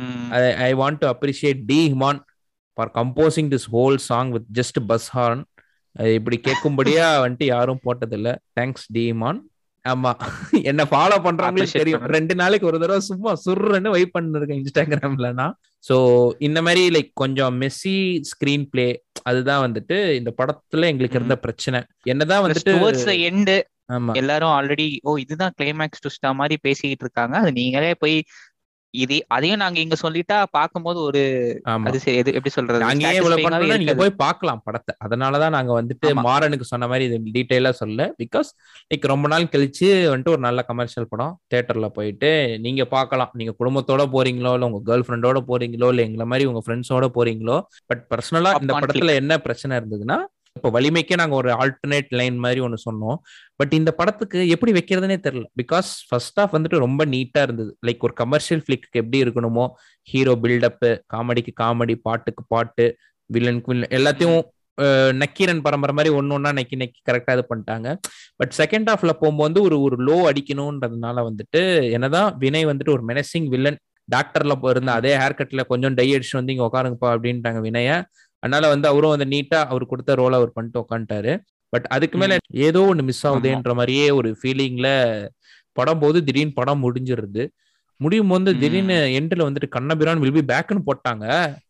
I want to appreciate D Imman for composing this whole song with just bus horn. இப்படி கேட்கும்படியா வந்துட்டு யாரும் போட்டதில்லை. Thanks D ஹிமான். ஆமா, என்ன ஃபாலோ பண்றவங்களுக்கு தெரியும், ரெண்டு நாளைக்கு ஒரு தடவை சும்மா சுருன்னு வைப் பண்ணிருக்கேன் இன்ஸ்டாகிராம்லனா. சோ இந்த மாதிரி லைக் கொஞ்சம் மெஸ்ஸி ஸ்கிரீன் பிளே, அதுதான் வந்துட்டு இந்த படத்துல எங்களுக்கு இருந்த பிரச்சனை. என்னதான் வந்துட்டு எல்லாரும் ஆல்ரெடி ஓ இதுதான் கிளைமேக்ஸ் ட்விஸ்டா மாதிரி பேசிக்கிட்டு இருக்காங்க. அது நீங்களே போய் இது அதையும் நாங்க இங்க சொல்லிட்டா பாக்கும்போது ஒரு எப்படி சொல்றது, நீங்க போய் பார்க்கலாம் படத்தை. அதனாலதான் நாங்க வந்துட்டு மாறனுக்கு சொன்ன மாதிரி இது டீடைலா சொல்ல. பிகாஸ் லைக் ரொம்ப நாள் கழிச்சு வந்துட்டு ஒரு நல்ல கமர்ஷியல் படம் தியேட்டர்ல போயிட்டு நீங்க பார்க்கலாம். நீங்க குடும்பத்தோட போறீங்களோ இல்ல உங்க கேர்ள் ஃப்ரெண்டோட போறீங்களோ இல்ல எங்களை மாதிரி உங்க ஃப்ரெண்ட்ஸோட போறீங்களோ. பட் பர்சனலா இந்த படத்துல என்ன பிரச்சனை இருந்ததுன்னா, இப்போ வலிமைக்கே நாங்க ஒரு ஆல்டர்னேட் லைன் மாதிரி ஒன்னு சொன்னோம். பட் இந்த படத்துக்கு எப்படி வைக்கிறதுனே தெரியல. பிகாஸ் ஃபர்ஸ்ட் ஹாஃப் வந்துட்டு ரொம்ப நீட்டா இருந்தது. லைக் ஒரு கமர்ஷியல் ஃபிளிக்கு எப்படி இருக்கணுமோ, ஹீரோ பில்டப், காமெடிக்கு காமெடி, பாட்டுக்கு பாட்டு, வில்லனுக்கு வில்லன், எல்லாத்தையும் நக்கீரன் பரம்பரை மாதிரி ஒன்னு ஒன்னா நக்கி நக்கி கரெக்டா இது பண்ணிட்டாங்க. பட் செகண்ட் ஹாஃப்ல போகும்போது ஒரு ஒரு லோ அடிக்கணும்ன்றதுனால வந்துட்டு என்னதான் வினய் வந்துட்டு ஒரு மெனசிங் வில்லன், டாக்டர்ல இருந்த அதே ஹேர் கட்ல கொஞ்சம் டை அடிச்சு வந்து இங்க உட்காருங்கப்பா அப்படின்ட்டாங்க வினய. அதனால வந்து அவரும் வந்து நீட்டா அவர் கொடுத்த ரோல் அவர் பண்ணிட்டு உட்காந்துட்டாரு. பட் அதுக்கு மேல ஏதோ ஒண்ணு மிஸ் ஆகுதுன்ற மாதிரியே ஒரு ஃபீலிங்ல படம் போது திடீர்னு படம் முடிஞ்சிருது. முடியும் போது திடீர்னு எண்ட்ல வந்துட்டு கண்ணபிரான் வில் பி பேக்னு போட்டாங்க.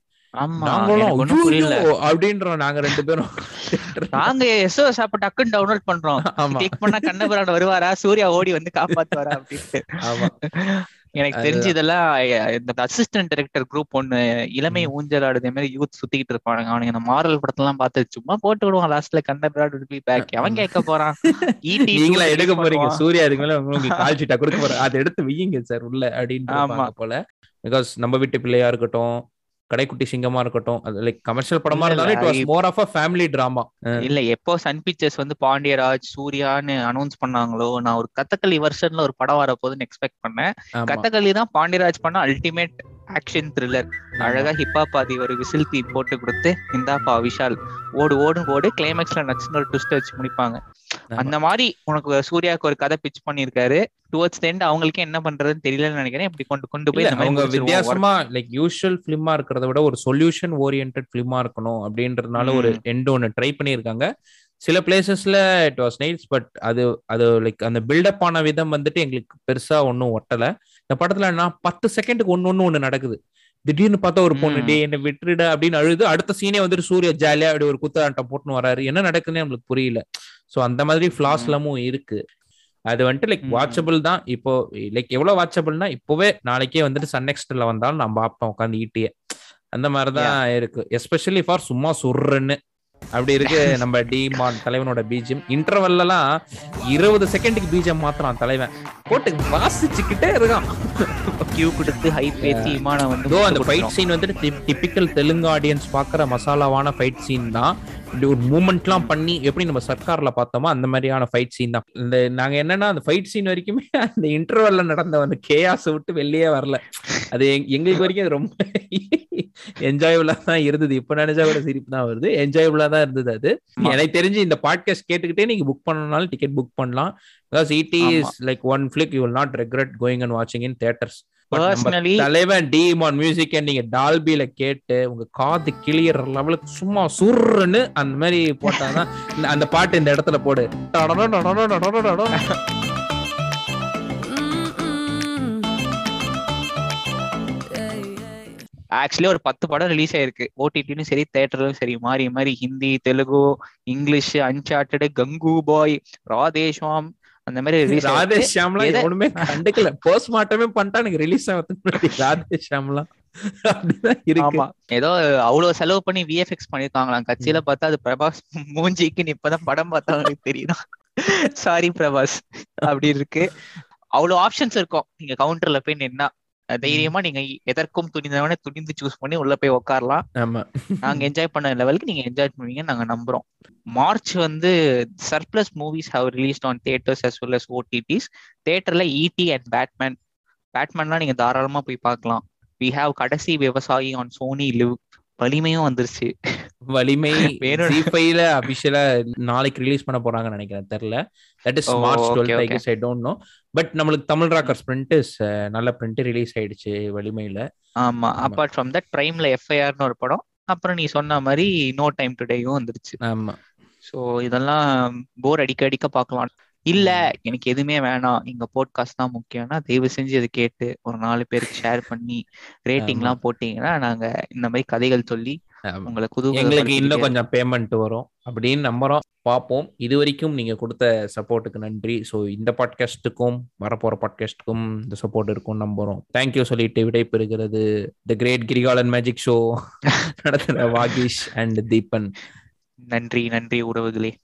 அப்படின்றோம் நாங்க ரெண்டு பேரும். நாங்க எஸ்ஓ ஆப் டக்குன்னு டவுன்லோட் பண்றோம். கிளிக் பண்ணா கண்ணபிரான் வருவாரா, சூர்யா ஓடி வந்து காப்பாத்துவாரா அப்படின்ட்டு. எனக்கு தெரிஞ்சு இதெல்லாம் இந்த அசிஸ்டன்ட் டைரக்டர் குரூப் ஒண்ணு இளமை ஊஞ்சலாடுதே மாதிரி யூத் சுத்திக்கிட்டு இருப்பானுங்க. அவனுங்க இந்த மாரல் படத்துல எல்லாம் பார்த்து சும்மா போட்டு விடுவான் லாஸ்ட்ல கண்ணபிரான் வில் பி பேக். அவன் கேட்க போறான், நீங்களா எடுக்க போறீங்க சூர்யா, அதுக்கு மேல உங்களுக்கு கால் சீட்டா கொடுக்க போற, அதை எடுத்து வையுங்க சார் உள்ள அப்படின்னு போல. பிகாஸ் நம்ம வீட்டு பிள்ளையா இருக்கட்டும், கடைக்குட்டி சிங்கமா இருக்கட்டும், அது லைக் கமர்ஷியல் படமா இருந்தாலும் it was more of a family drama. இல்ல எப்போ சன் பிக்சர்ஸ் வந்து பாண்டியராஜ் சூர்யான்னு அனௌன்ஸ் பண்ணாங்களோ, நான் ஒரு கதகளி வெர்ஷன்ல ஒரு படம் வர போகுதுன்னு எக்ஸ்பெக்ட் பண்ணேன். கதகளி தான் பாண்டியராஜ் பண்ண அல்டிமேட் ஆக்ஷன் த்ரில்லர். அழகா ஹிப்பா பாதி ஒரு விசில் தீ போட்டு கொடுத்து இந்தாப்பா விஷால் ஓடு ஓடு ஓடு கிளைமேக்ஸ்ல நச்சுன்னு ஒரு ட்விஸ்ட் வச்சு முடிப்பாங்க. அந்த மாதிரி உனக்கு சூர்யாவுக்கு ஒரு கதை பிச் பண்ணிருக்காரு. டுவர்ட்ஸ் எண்ட் அவங்களுக்கே என்ன பண்றதுன்னு தெரியலன்னு நினைக்கிறேன். இப்படி கொண்டு கொண்டு போய் இந்த மாதிரி அவங்க வித்தியாசமா லைக் யூஷுவல் பிலிமா இருக்கிறத விட ஒரு சொல்யூஷன் ஓரியன்டட் பிலிமா இருக்கணும் அப்படின்றதுனால ஒரு எண்ட் ஒன்னு ட்ரை பண்ணியிருக்காங்க. சில பிளேசஸ்ல இட் வாஸ் நைஸ், பட் அது அது லைக் அந்த பில்டப் ஆன விதம் வந்துட்டு எங்களுக்கு பெருசா ஒன்னும் ஒட்டல. இந்த படத்துல நான் பத்து செகண்டுக்கு ஒன்னு ஒன்னு ஒண்ணு நடக்குது. திடீர்னு பார்த்தா ஒரு பொண்ணு டே என்ன விட்டுட அப்படின்னு அழுது, அடுத்த சீனே வந்துட்டு சூர்யா ஜாலியா அப்படி ஒரு குத்தாட்டம் போட்டுன்னு வராரு. என்ன நடக்குதுன்னு நம்மளுக்கு புரியல. சோ அந்த மாதிரி ஃபிளாஸ் எல்லாமும் இருக்கு. அது வந்துட்டு லைக் வாட்சபிள் தான். இப்போ லைக் எவ்வளவு வாட்சபிள்னா இப்பவே நாளைக்கே வந்துட்டு சன் நெக்ஸ்ட்ல வந்தாலும் நம்ம பார்ப்போம் உட்காந்து ஈட்டியே. அந்த மாதிரிதான் இருக்கு. எஸ்பெஷலி ஃபார் சும்மா சுர்றன்னு அப்படி இருக்கு நம்ம டிமான் தலைவனோட பீஜம். இன்டர்வெல்லாம் இருபது செகண்டுக்கு பீஜம் மாத்திரம் தலைவன் போட்டு வாசிச்சுக்கிட்டே இருக்கான். கியூ கொடுத்து ஹைப் ஏத்தி விமானம் வந்து அந்த ஃபைட் சீன் வந்துட்டு டிபிக்கல் தெலுங்கு ஆடியன்ஸ் பாக்குற மசாலாவான ஃபைட் சீன் தான். இப்படி ஒரு மூமெண்ட்லாம் பண்ணி எப்படி நம்ம சர்க்கார்ல பார்த்தோமோ அந்த மாதிரியான ஃபைட் சீன் தான். இந்த நாங்க என்னன்னா அந்த ஃபைட் சீன் வரைக்குமே அந்த இன்டர்வெல்ல நடந்த அந்த கேயாஸ் விட்டு வெளியே வரல. அது எங்களுக்கு வரைக்கும் அது ரொம்ப என்ஜாயபிளா தான் இருந்தது. இப்ப நினைச்சா கூட சிரிப்பு தான் வருது. என்ஜாயபிளா தான் இருந்தது. அது எனக்கு தெரிஞ்சு இந்த பாட்காஸ்ட் கேட்டுக்கிட்டே நீங்க புக் பண்ணனாலும் டிக்கெட் புக் பண்ணலாம். Because E T is like one flick you will not regret going and watching in theaters. Personally, தலைவன் டிமான் மியூசிக் நீங்க டால்பில கேட்டு உங்க காது கிளியர் லெவலுக்கு சும்மா சுர்ன்னு அந்த மாதிரி போட்டாதான் அந்த பாட்டு இந்த இடத்துல போடு. ஆக்சுவலி ஒரு பத்து படம் ரிலீஸ் ஆயிருக்கு ஓடிடிலும் சரி தியேட்டர்லயும் சரி, மாறி மாறி ஹிந்தி, தெலுங்கு, இங்கிலீஷ், அன்சார்ட்டட், கங்கு பாய், ராதேஷ்வாம் அந்த மாதிரி ராதேஷ்யாம்லாம் எவனுமே கண்டுக்கல. போஸ்ட்மார்ட்டமே பண்ணிட்டா எனக்கு ரிலீஸ் ஆகுது ராதேஷ்யாம்லாம். ஏதோ அவ்வளவு செலவு பண்ணி விஎஃப்எக்ஸ் பண்ணிருக்காங்களாம். கட்சியில பார்த்தா அது பிரபாஸ் மூஞ்சிக்கு இப்பதான் படம் பார்த்தா எனக்கு தெரியுதா. சாரி பிரபாஸ் அப்படி இருக்கு. அவ்வளவு ஆப்ஷன்ஸ் இருக்கும். நீங்க கவுண்டர்ல போய் நின்னா தைரியமா நீங்க எதற்கும் துணிந்தவன துணிந்து சூஸ் பண்ணி உள்ள போய் உட்காரலாம். நாங்க என்ஜாய் பண்ண லெவலுக்கு நீங்க என்ஜாய் பண்ணுவீங்க நாங்க நம்புறோம். மார்ச் வந்து surplus movies have released on theatres as well as O T Ts. தியேட்டர்ல ஈடி அண்ட் பேட்மேன் பேட்மேன்லாம் நீங்க தாராளமா போய் பார்க்கலாம். we have கடைசி விவசாயி ஆன் சோனி லிவ். வலிமையும் வந்துருச்சு. வலிமை ஜீஃபைல அபிஷியலா நாளைக்கு ரிலீஸ் பண்ண போறாங்கன்னு நினைக்கிறேன். தெரியல. That is March twelfth I guess. I don't know. But நம்மளுக்கு தமிழ் ராக்கர்ஸ் பிரிண்ட் இஸ் நல்ல பிரிண்ட் ரிலீஸ் ஆயிடுச்சு வலிமையில. ஆமா. அபார்ட் ஃப்ரம் தட் பிரைம்ல எஃப்ஐஆர்னு ஒரு படம், அப்புறம் நீ சொன்ன மாதிரி நோ டைம் டுடேயும் வந்துருச்சு. ஆமா. சோ இதெல்லாம் போர் அடிக்க அடிக்க பார்க்கலாம். இல்ல எனக்கு எதுவுமே வேணாம், எங்க போட்காஸ்ட் தான் முக்கியம்னா தயவு செஞ்சு அதை கேட்டு ஒரு நாலு பேருக்கு ஷேர் பண்ணி ரேட்டிங் எல்லாம் போட்டீங்கன்னா நாங்க இந்த மாதிரி கதைகள் சொல்லி உங்களை குது எங்களுக்கு இன்னும் கொஞ்சம் பேமெண்ட் வரும் அப்படின்னு நம்புறோம். பார்ப்போம். இது வரைக்கும் நீங்க கொடுத்த சப்போர்ட்டுக்கு நன்றி. ஸோ இந்த பாட்காஸ்டுக்கும் வரப்போற பாட்காஸ்டுக்கும் இந்த சப்போர்ட் இருக்கும் நம்புறோம். தேங்க்யூ சொல்லிட்டு விடை பெறுகிறது the great Kirikalan magic show நடத்துற வாகிஷ் அண்ட் தீபன். நன்றி நன்றி உறவுகளே.